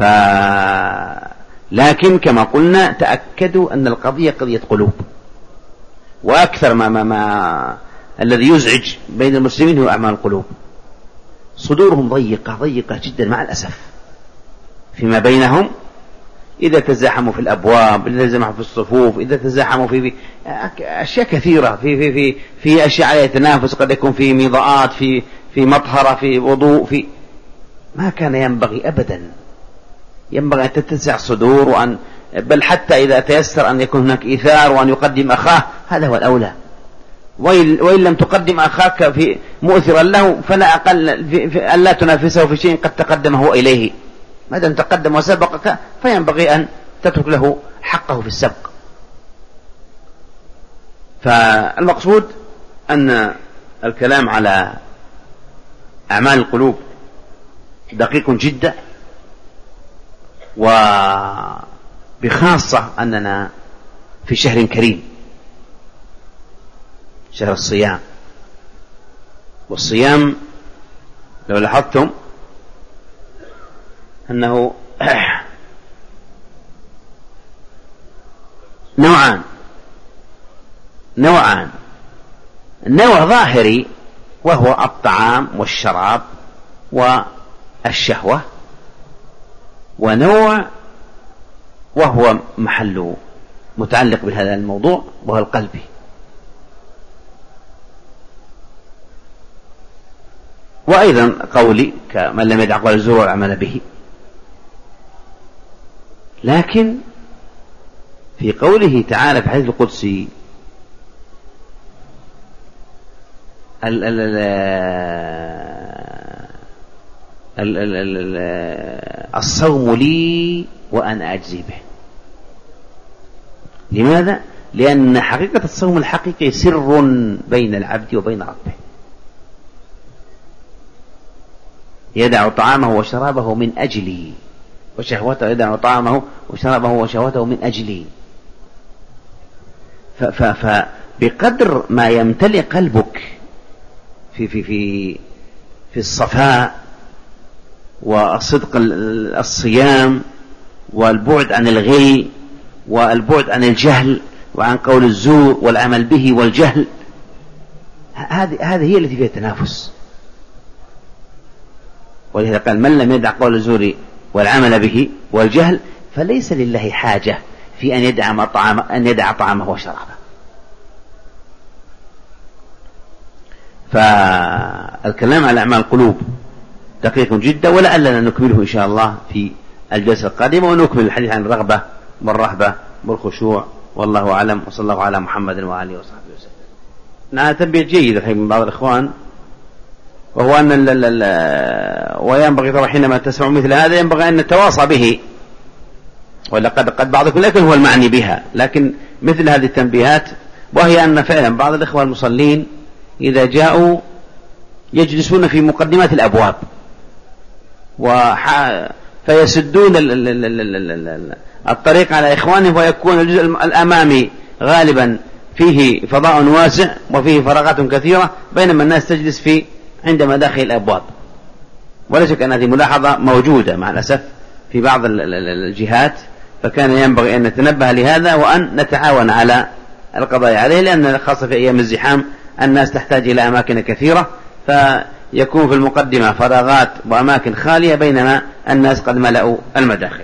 Speaker 1: لكن كما قلنا تأكدوا أن القضية قضية قلوب. وأكثر ما, ما, ما الذي يزعج بين المسلمين هو أعمال القلوب. صدورهم ضيقة ضيقة جدا مع الأسف فيما بينهم، إذا تزاحموا في الأبواب، إذا تزاحموا في الصفوف، إذا تزاحموا في, في أشياء كثيرة، في في في في أشياء عليها تنافس، قد يكون في مضاءات، في في مطهرة، في وضوء، في ما كان ينبغي أبدا. ينبغي أن تتسع الصدور، وأن بل حتى إذا تيسر أن يكون هناك إيثار وأن يقدم أخاه هذا هو الأولى. وإن لم تقدم أخاك في مؤثرا له فلا أقل أن لا تنافسه في شيء قد تقدمه إليه. ما دام تقدم وسبقك فينبغي أن تترك له حقه في السبق. فالمقصود أن الكلام على أعمال القلوب دقيق جدا، وبخاصة أننا في شهر كريم، شهر الصيام. والصيام لو لاحظتم أنه نوعان نوعان نوع ظاهري وهو الطعام والشراب والشهوة، ونوع وهو محل متعلق بهذا الموضوع وهو القلبي. وأيضا قولي كمن لم يدع قول الزور والعمل به. لكن في قوله تعالى في الحديث القدسي ال ال ال ال ال ال الصوم لي وأنا أجزي به. لماذا؟ لأن حقيقة الصوم الحقيقي سر بين العبد وبين ربه. يدع طعامه وشرابه من أجلي وشهوته، يدع طعامه وشرابه وشهوته من أجلي. فبقدر ما يمتلئ قلبك في في في في الصفاء والصدق الصيام والبعد عن الغي والبعد عن الجهل وعن قول الزور والعمل به والجهل، هذه هذه هي التي فيها التنافس. ولهذا قال من لم يدع قول الزور والعمل به والجهل فليس لله حاجة في أن يدع طعامه أن يدع طعامه وشرابه. فالكلام على أعمال القلوب دقيق جدا، ولعلنا نكمله إن شاء الله في الجلسة القادمة، ونكمل الحديث عن الرغبة والرهبة والخشوع. والله أعلم، وصلى الله على محمد وآله وصحبه وسلم. نعم، تنبيه جيد من بعض الإخوان، وهو أن ال ال ال وينبغي طبعا حينما تسمع مثل هذا ينبغي أن نتواصى به، ولقد قد بعضكم لكن هو المعني بها، لكن مثل هذه التنبيهات، وهي أن فعلا بعض الإخوة المصلين إذا جاءوا يجلسون في مقدمات الأبواب فيسدون الطريق على إخوانهم، ويكون الجزء الأمامي غالبا فيه فضاء واسع وفيه فراغات كثيرة، بينما الناس تجلس في عند مداخل الأبواب. ولا شك أن هذه ملاحظة موجودة مع الأسف في بعض الجهات، فكان ينبغي أن نتنبه لهذا وأن نتعاون على القضاء عليه، لأن خاصة في أيام الزحام الناس تحتاج إلى أماكن كثيرة، فيكون في المقدمة فراغات وأماكن خالية بينما الناس قد ملأوا المداخل.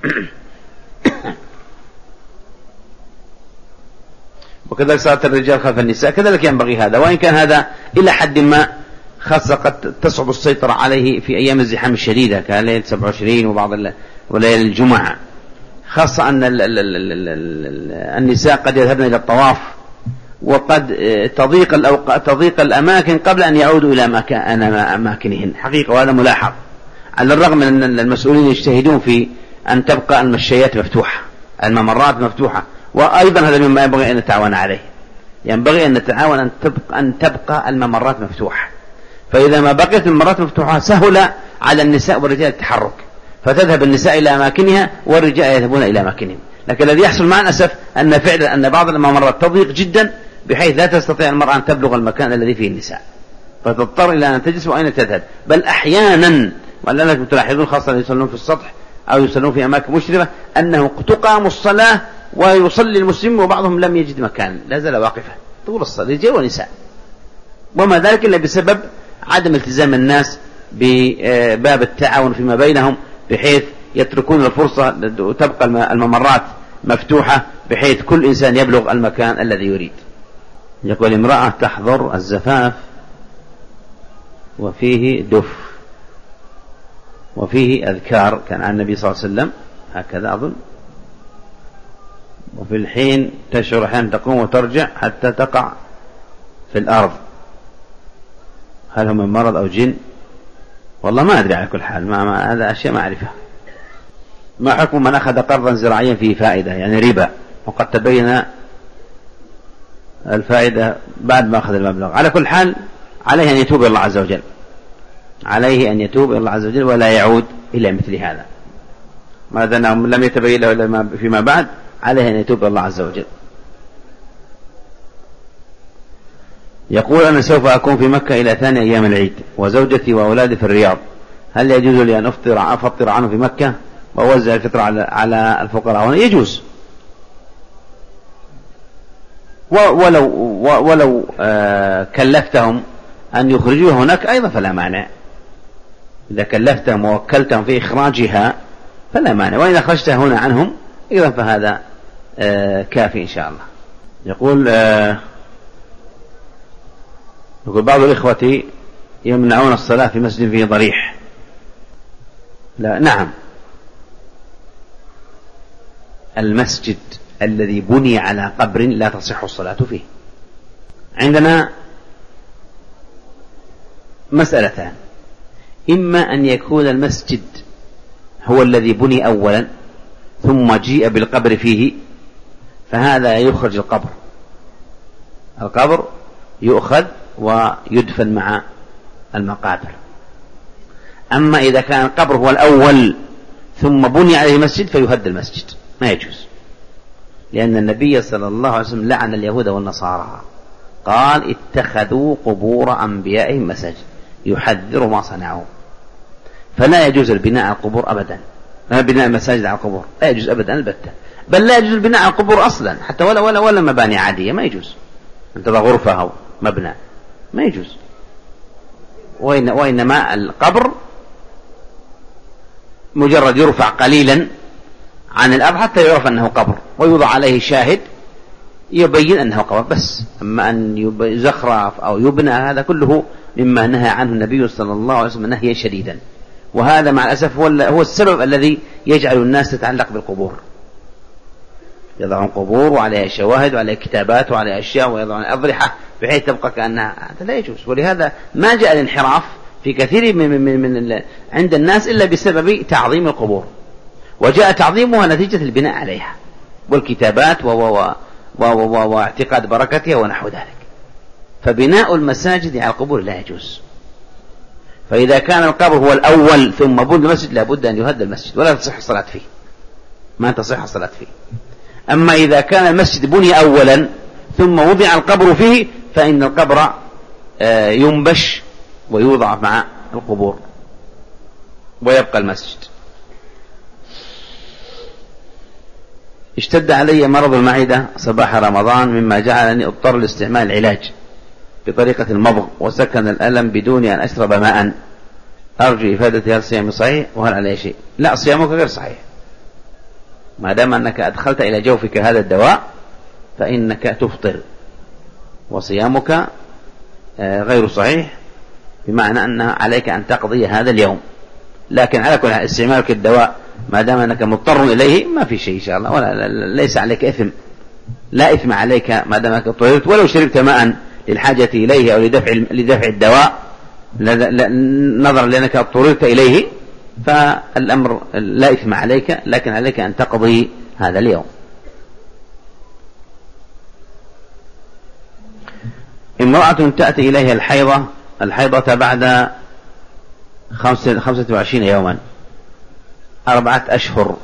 Speaker 1: وكذلك صلاة الرجال خلف النساء كذلك ينبغي هذا، وإن كان هذا إلى حد ما خاصة قد تصعب السيطرة عليه في أيام الزحام الشديدة كليلة سبعة وعشرين وبعض وليالي الجمعة، خاصة أن النساء قد يذهبن إلى الطواف، وقد تضيق الأوقات تضيق الأماكن قبل أن يعودوا إلى أماكنهن حقيقة، وهذا ملاحظ، على الرغم من أن المسؤولين يجتهدون في أن تبقى المشيات مفتوحة، الممرات مفتوحة، وأيضا هذا مما ينبغي أن نتعاون عليه. ينبغي أن نتعاون أن تبقى, أن تبقى الممرات مفتوحة، فإذا ما بقيت الممرات مفتوحة سهل على النساء والرجال التحرك، فتذهب النساء إلى أماكنها والرجال يذهبون إلى أماكنهم. لكن الذي يحصل مع الأسف أن فعلا أن بعض الممرات تضيق جدا بحيث لا تستطيع المرأة أن تبلغ المكان الذي فيه النساء، فتضطر إلى أن تجلس وأين تذهب. بل أحيانا ولأنكم تلاحظون خاصة يصلون في السطح أو يصلون في أماكن مشرفة أنه تقام الصلاة ويصلي المسلم وبعضهم لم يجد مكان، لا زال واقفا طول الصلاة رجال ونساء، وما ذلك إلا بسبب عدم التزام الناس بباب التعاون فيما بينهم، بحيث يتركون الفرصة وتبقى الممرات مفتوحة بحيث كل إنسان يبلغ المكان الذي يريد. يقول امرأة تحضر الزفاف وفيه دف وفيه أذكار كان عن النبي صلى الله عليه وسلم هكذا أظن، وفي الحين تشعر حين تقوم وترجع حتى تقع في الأرض، هل هم من مرض أو جن؟ والله ما أدري على كل حال، ما, ما هذا أشياء ما أعرفها. ما حكم من أخذ قرضا زراعيا فيه فائدة يعني ربا وقد تبين الفائدة بعد ما أخذ المبلغ؟ على كل حال عليه أن يتوب إلى الله عز وجل، عليه أن يتوب إلى الله عز وجل ولا يعود إلى مثل هذا، ما دام لم يتبين له فيما بعد عليه أن يتوب إلى الله عز وجل. يقول أنا سوف أكون في مكة إلى ثاني أيام العيد وزوجتي وأولادي في الرياض، هل يجوز لي أن أفطر, أفطر عنه في مكة وأوزع الفطر على, على الفقراء هنا؟ يجوز، ولو, ولو آه كلفتهم أن يخرجوا هناك أيضا فلا مانع، إذا كلفتهم ووكلتهم في إخراجها فلا مانع، وإذا أخرجت هنا عنهم أيضا فهذا آه كافي إن شاء الله. يقول آه يقول بعض الإخوة يمنعون الصلاة في مسجد فيه ضريح. لا، نعم، المسجد الذي بني على قبر لا تصح الصلاة فيه. عندنا مسألتان، إما أن يكون المسجد هو الذي بني أولا ثم جيء بالقبر فيه، فهذا يخرج القبر، القبر يؤخذ ويدفن مع المقابر. أما إذا كان القبر هو الأول ثم بني عليه مسجد فيهد المسجد، ما يجوز، لأن النبي صلى الله عليه وسلم لعن اليهود والنصارى، قال اتخذوا قبور أنبيائهم مساجد، يحذر ما صنعوا. فلا يجوز البناء على القبور أبدا، بناء المساجد على القبور لا يجوز أبدا البتة، بل لا يجوز البناء على القبور أصلا، حتى ولا ولا ولا مباني عادية ما يجوز، أنت غرفة أو مبنى ما يجوز. وإن وإنما القبر مجرد يرفع قليلا عن الأرض حتى يعرف أنه قبر ويوضع عليه شاهد يبين أنه قبر بس. أما أن يزخرف أو يبنى هذا كله مما نهى عنه النبي صلى الله عليه وسلم نهيا شديدا، وهذا مع الأسف هو السبب الذي يجعل الناس تتعلق بالقبور، يضعون قبور وعليها شواهد وعليها كتابات وعليها أشياء ويضعون أضرحة بحيث تبقى كأنها، هذا لا يجوز. ولهذا ما جاء الانحراف في كثير من, من, من, من عند الناس إلا بسبب تعظيم القبور، وجاء تعظيمها نتيجة البناء عليها والكتابات و و و و واعتقاد بركتها ونحو ذلك. فبناء المساجد على القبور لا يجوز. فإذا كان القبر هو الأول ثم بني المسجد لابد أن يهد المسجد ولا تصح الصلاة فيه، ما تصح الصلاة فيه. أما إذا كان المسجد بني أولا ثم وضع القبر فيه فإن القبر ينبش ويوضع مع القبور ويبقى المسجد. اشتد علي مرض المعدة صباح رمضان مما جعلني اضطر لاستعمال العلاج بطريقة المضغ وسكن الألم بدون أن أشرب ماء، أرجو إفادتي هل صيامي صحيح وهل عليه شيء؟ لا، صيامك غير صحيح ما دام أنك أدخلت إلى جوفك هذا الدواء فإنك تفطر، وصيامك غير صحيح بمعنى أن عليك أن تقضي هذا اليوم. لكن على كل حال استعمالك الدواء ما دام أنك مضطر إليه ما في شيء إن شاء الله، ولا ليس عليك إثم، لا إثم عليك ما دام أنك اضطررت، ولو شربت ماء للحاجة إليه أو لدفع لدفع الدواء نظرا لأنك اضطررت إليه فالأمر لا إثم عليك، لكن عليك أن تقضي هذا اليوم. امرأة تأتي إليها الحيضة الحيضة بعد خمسة وعشرين يوما أربعة أشهر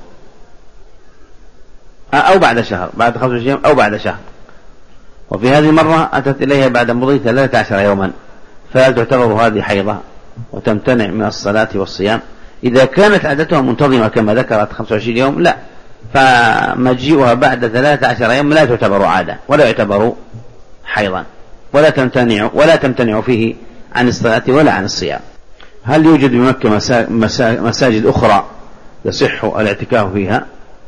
Speaker 1: أو بعد شهر، بعد خمسة وعشرين يوم أو بعد شهر، وفي هذه المرة أتت إليها بعد مضي ثلاثة عشر يوما، فهل تعتبر هذه حيضة وتمتنع من الصلاة والصيام؟ إذا كانت عادتها منتظمة كما ذكرت خمسة وعشرين يوم لا، فمجيئها بعد ثلاثة عشر يوم لا تعتبر عادة ولا يعتبر حيضا، ولا تمتنع ولا تمتنع فيه عن الصلاة ولا عن الصيام. هل يوجد بمكة مساجد أخرى يصح الاعتكاف فيها؟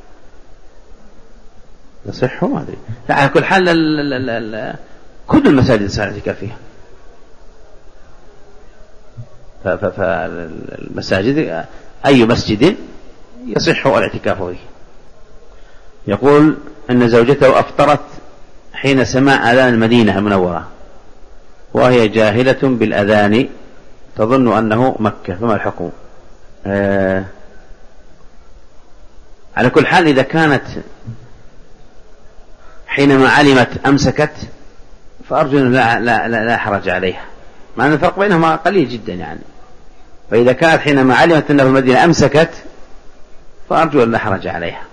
Speaker 1: يصح ما أدري. على كل حال كل المساجد يصح الاعتكاف فيها، فالمساجد أي مسجد يصح الاعتكاف فيه. يقول أن زوجته أفطرت حين سمع أذان المدينة المنورة وهي جاهلة بالأذان تظن أنه مكة، فما الحكم؟ آه على كل حال إذا كانت حينما علمت أمسكت فأرجو أن لا, لا, لا, لا حرج عليها، مع أن الفرق بينهما قليل جدا يعني. فإذا كانت حينما علمت أنه المدينة أمسكت فأرجو أن لا حرج عليها.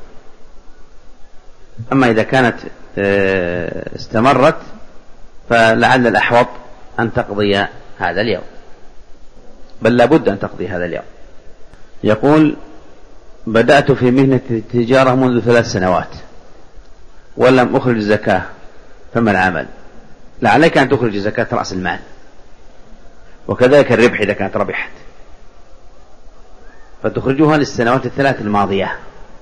Speaker 1: أما إذا كانت استمرت فلعل الأحوط أن تقضي هذا اليوم، بل لابد أن تقضي هذا اليوم. يقول بدأت في مهنة التجارة منذ ثلاث سنوات ولم أخرج زكاة، فما العمل؟ لعليك أن تخرج زكاة رأس المال، وكذلك الربح إذا كانت ربحت، فتخرجها للسنوات الثلاث الماضية،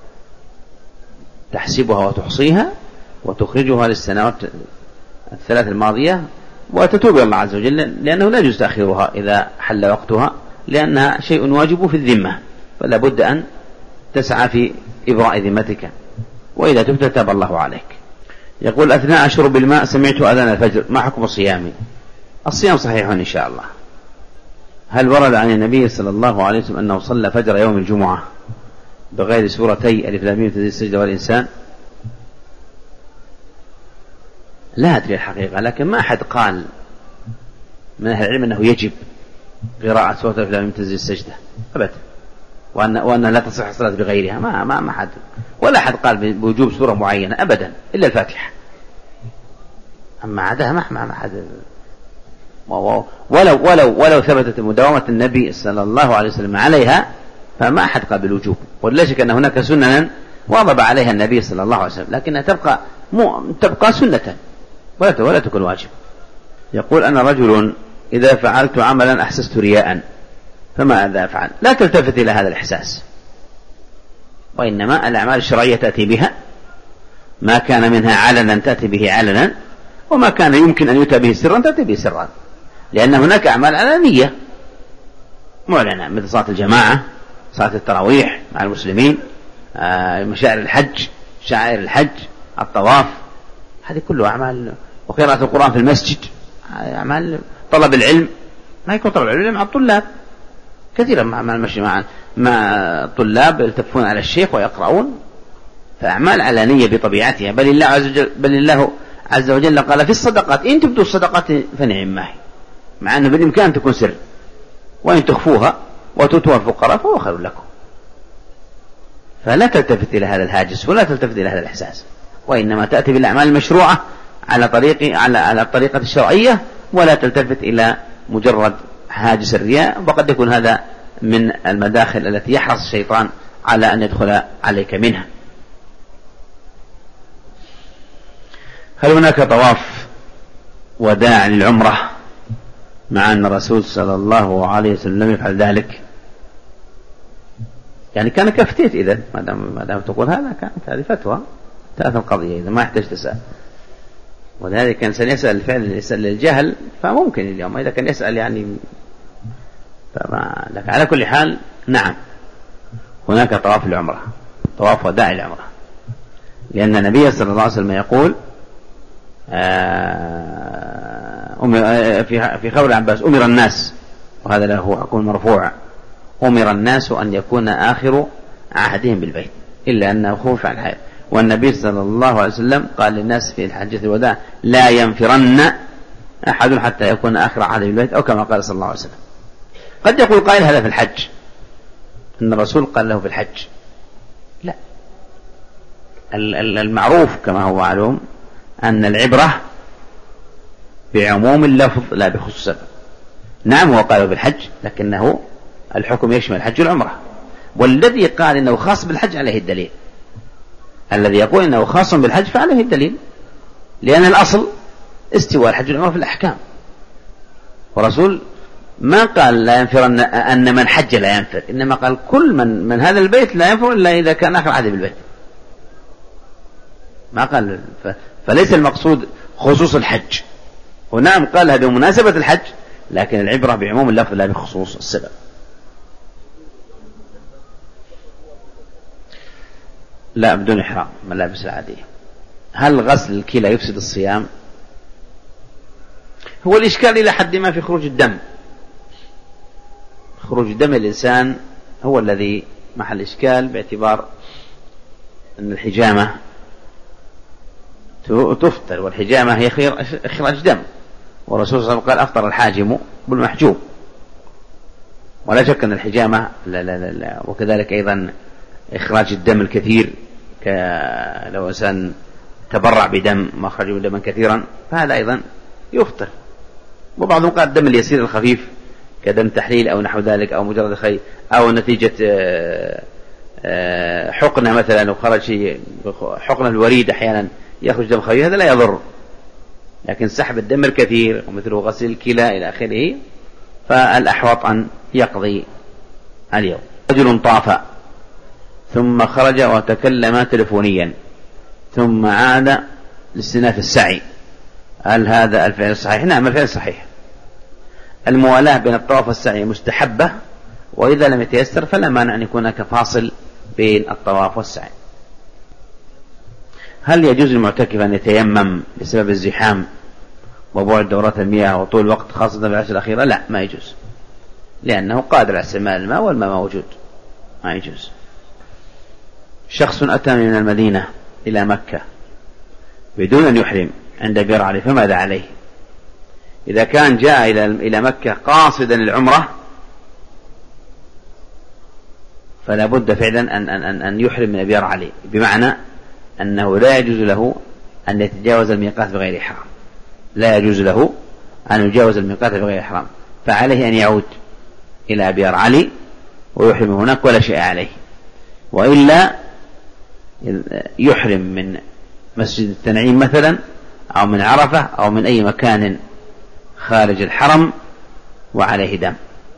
Speaker 1: تحسبها وتحصيها وتخرجها للسنوات الثلاث الماضية وتتوب إلى الله عز وجل، لأنه لا يجوز تأخيرها إذا حل وقتها، لأنها شيء واجب في الذمة، فلا بد أن تسعى في إبراء ذمتك، وإذا تبت تاب الله عليك. يقول أثناء شرب الماء سمعت أذان الفجر، ما حكم صيامي؟ الصيام صحيح إن شاء الله. هل ورد عن النبي صلى الله عليه وسلم أنه صلى فجر يوم الجمعة بغير سورتي ألف لام ميم تنزيل السجدة والإنسان؟ لا أدري الحقيقة، لكن ما أحد قال من أهل العلم أنه يجب قراءة سورة ألف لام ميم تنزيل السجدة أبدا، وأن وأن لا تصح الصلاة بغيرها، ما ما ما حد ولا أحد قال بوجوب سورة معينة أبدا إلا الفاتحة، أما عداها ما ما حد. ولو ولو ولو ثبتت مداومة النبي صلى الله عليه وسلم عليها فما أحد قال بالوجوب، ولا شك أن هناك سننا واظب عليها النبي صلى الله عليه وسلم، لكنها تبقى مو تبقى سنة ولا ولا تكون واجب. يقول أنا رجل إذا فعلت عملا أحسست رياء فماذا أفعل؟ لا تلتفت إلى هذا الإحساس، وإنما الأعمال الشرعية تأتي بها، ما كان منها علنا تأتي به علنا، وما كان يمكن أن يؤتى به سرا تأتي به سرا، لأن هناك أعمال علنية معلنة مثل صلاة الجماعة، صلاة التراويح مع المسلمين، مشاعر الحج، شعائر الحج، الطواف، هذه كلها أعمال، وقراءة القرآن في المسجد، أعمال. طلب العلم ما يكون طلب العلم مع الطلاب كثيرا، مع المشي مع مع الطلاب يلتفون على الشيخ ويقرؤون، فأعمال علانية بطبيعتها، بل الله عز وجل بل الله عز وجل قال في الصدقات إن تبدوا الصدقات فنعم ما هي، مع أنه بالإمكان تكون سر، وإن تخفوها وتؤتوها الفقراء فهو خير لكم. فلا تلتفت إلى هذا الهاجس ولا تلتفت إلى هذا الإحساس، وإنما تأتي بالأعمال المشروعة على طريق على على الطريقة الشرعية، ولا تلتفت إلى مجرد هاجس الرياء، وقد يكون هذا من المداخل التي يحرص الشيطان على أن يدخل عليك منها. هل هناك طواف وداع للعمرة مع أن الرسول صلى الله عليه وسلم يفعل ذلك؟ يعني كان كفتيت إذن، ما دام ما دام تقول هذا كانت هذه فتوى ثلاث القضية، إذا ما يحتاج تسأل. ولذلك كان سنسأل الفعل يسأل للجهل فممكن اليوم، إذا كان يسأل يعني فما لك. على كل حال نعم هناك طواف العمرة، طواف وداع العمرة، لأن النبي صلى الله عليه وسلم يقول في خبر العباس أمر الناس، وهذا له حكم مرفوع، أمر الناس أن يكون آخر عهدهم بالبيت إلا أنه خوف عن الحياة، والنبي صلى الله عليه وسلم قال للناس في حجة الوداع لا ينفرن أحد حتى يكون آخر عهده بالبيت، أو كما قال صلى الله عليه وسلم. قد يقول قائل هذا في الحج، أن الرسول قال له في الحج، لا، المعروف كما هو معلوم أن العبرة بعموم اللفظ لا بخصوص السبب. نعم هو قال بالحج، لكنه الحكم يشمل الحج والعمرة، والذي قال إنه خاص بالحج عليه الدليل، الذي يقول إنه خاص بالحج فعليه الدليل، لأن الأصل استواء الحج والعمرة في الأحكام، ورسول ما قال لا ينفر أن, أن من حج لا ينفر، إنما قال كل من من هذا البيت لا ينفر إلا إذا كان آخر عهد بالبيت. ما قال ف... فليس المقصود خصوص الحج. ونعم قالها بمناسبة الحج، لكن العبرة بعموم اللفظ لا بخصوص السبب. لا بدون إحرام، ملابس العادية. هل غسل الكلى يفسد الصيام؟ هو الإشكال إلى حد ما في خروج الدم. خروج دم الإنسان هو الذي محل إشكال، باعتبار أن الحجامة تفطر، والحجامة هي إخراج دم، والرسول صلى الله عليه وسلم قال أفطر الحاجم بالمحجوم. ولا شك أن الحجامة لا لا لا لا. وكذلك أيضا إخراج الدم الكثير، لو إنسان تبرع بدم ما أخرج دما كثيرا فهذا أيضا يفطر. وبعضهم قال الدم اليسير الخفيف كدم تحليل أو نحو ذلك، أو مجرد خي أو نتيجة حقنة مثلا، وخرج حقنة الوريد أحيانا يخرج دم خفيف، هذا لا يضر. لكن سحب الدم الكثير ومثله غسل الكلى إلى آخره فالأحوط أن يقضي اليوم. رجل طاف ثم خرج وتكلم تلفونيا ثم عاد لاستئناف السعي، هل هذا الفعل صحيح؟ نعم الفعل صحيح. الموالاة بين الطواف والسعي مستحبة، وإذا لم يتيسر فلا مانع أن يكون هناك فاصل بين الطواف والسعي. هل يجوز للمعتكف أن يتيمم بسبب الزحام وبعد دورات المياه وطول الوقت خاصة في العشر الأخيرة؟ لا، ما يجوز، لأنه قادر على استعمال الماء والماء موجود، ما يجوز. شخص أتى من المدينة إلى مكة بدون أن يحرم عند بئر علي، فماذا عليه؟ إذا كان جاء إلى مكة قاصدا العمرة فلا بد فعلا أن, أن, أن يحرم من بئر علي، بمعنى أنه لا يجوز له أن يتجاوز الميقات بغير إحرام، لا يجوز له أن يجاوز الميقات بغير إحرام، فعليه أن يعود إلى بئر علي ويحرم هناك ولا شيء عليه. وإلا يحرم من مسجد التنعيم مثلا، أو من عرفة، أو من أي مكان خارج الحرم وعليه دم.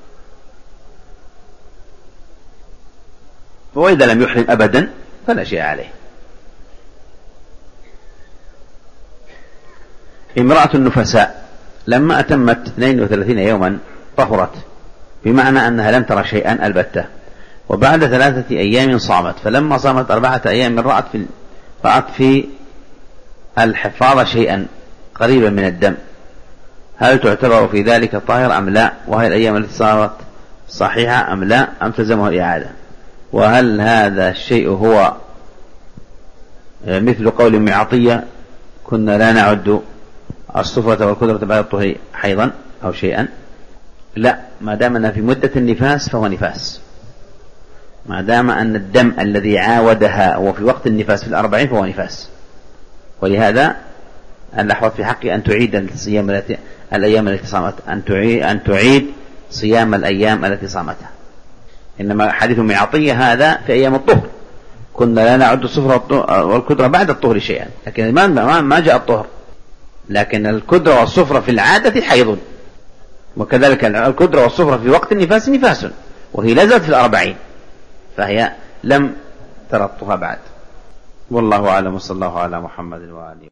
Speaker 1: وإذا لم يحرم أبدا فلا شيء عليه. امرأة النفساء لما أتمت اثنين وثلاثين يوما طهرت، بمعنى أنها لم ترى شيئا البتة، وبعد ثلاثة أيام صامت، فلما صامت أربعة أيام رأت في, رأت في الحفاظة شيئا قريبا من الدم، هل تعتبر في ذلك طاهر أم لا؟ وهل الأيام التي صارت صحيحة أم لا، أم تلزمها الإعادة؟ وهل هذا الشيء هو مثل قول أم عطية كنا لا نعد الصفرة والقدرة بعد الطهر حيضا أو شيئا؟ لا، ما دام أنها في مدة النفاس فهو نفاس، ما دام أن الدم الذي عاودها هو في وقت النفاس في الأربعين فهو نفاس. ولهذا الأحوط في حقي أن تعيد الصيام التي الأيام التي صامت، أن تعيد, أن تعيد صيام الأيام التي صامتها. إنما حديث أم عطية هذا في أيام الطهر، كنا لا نعد الصفرة والكدرة بعد الطهر شيئا، لكن ما جاء الطهر، لكن الكدرة والصفرة في العادة حيض، وكذلك الكدرة والصفرة في وقت النفاس نفاس، وهي لازلت في الأربعين، فهي لم ترى الطهر بعد. والله أعلم، صلى الله على محمد وآله.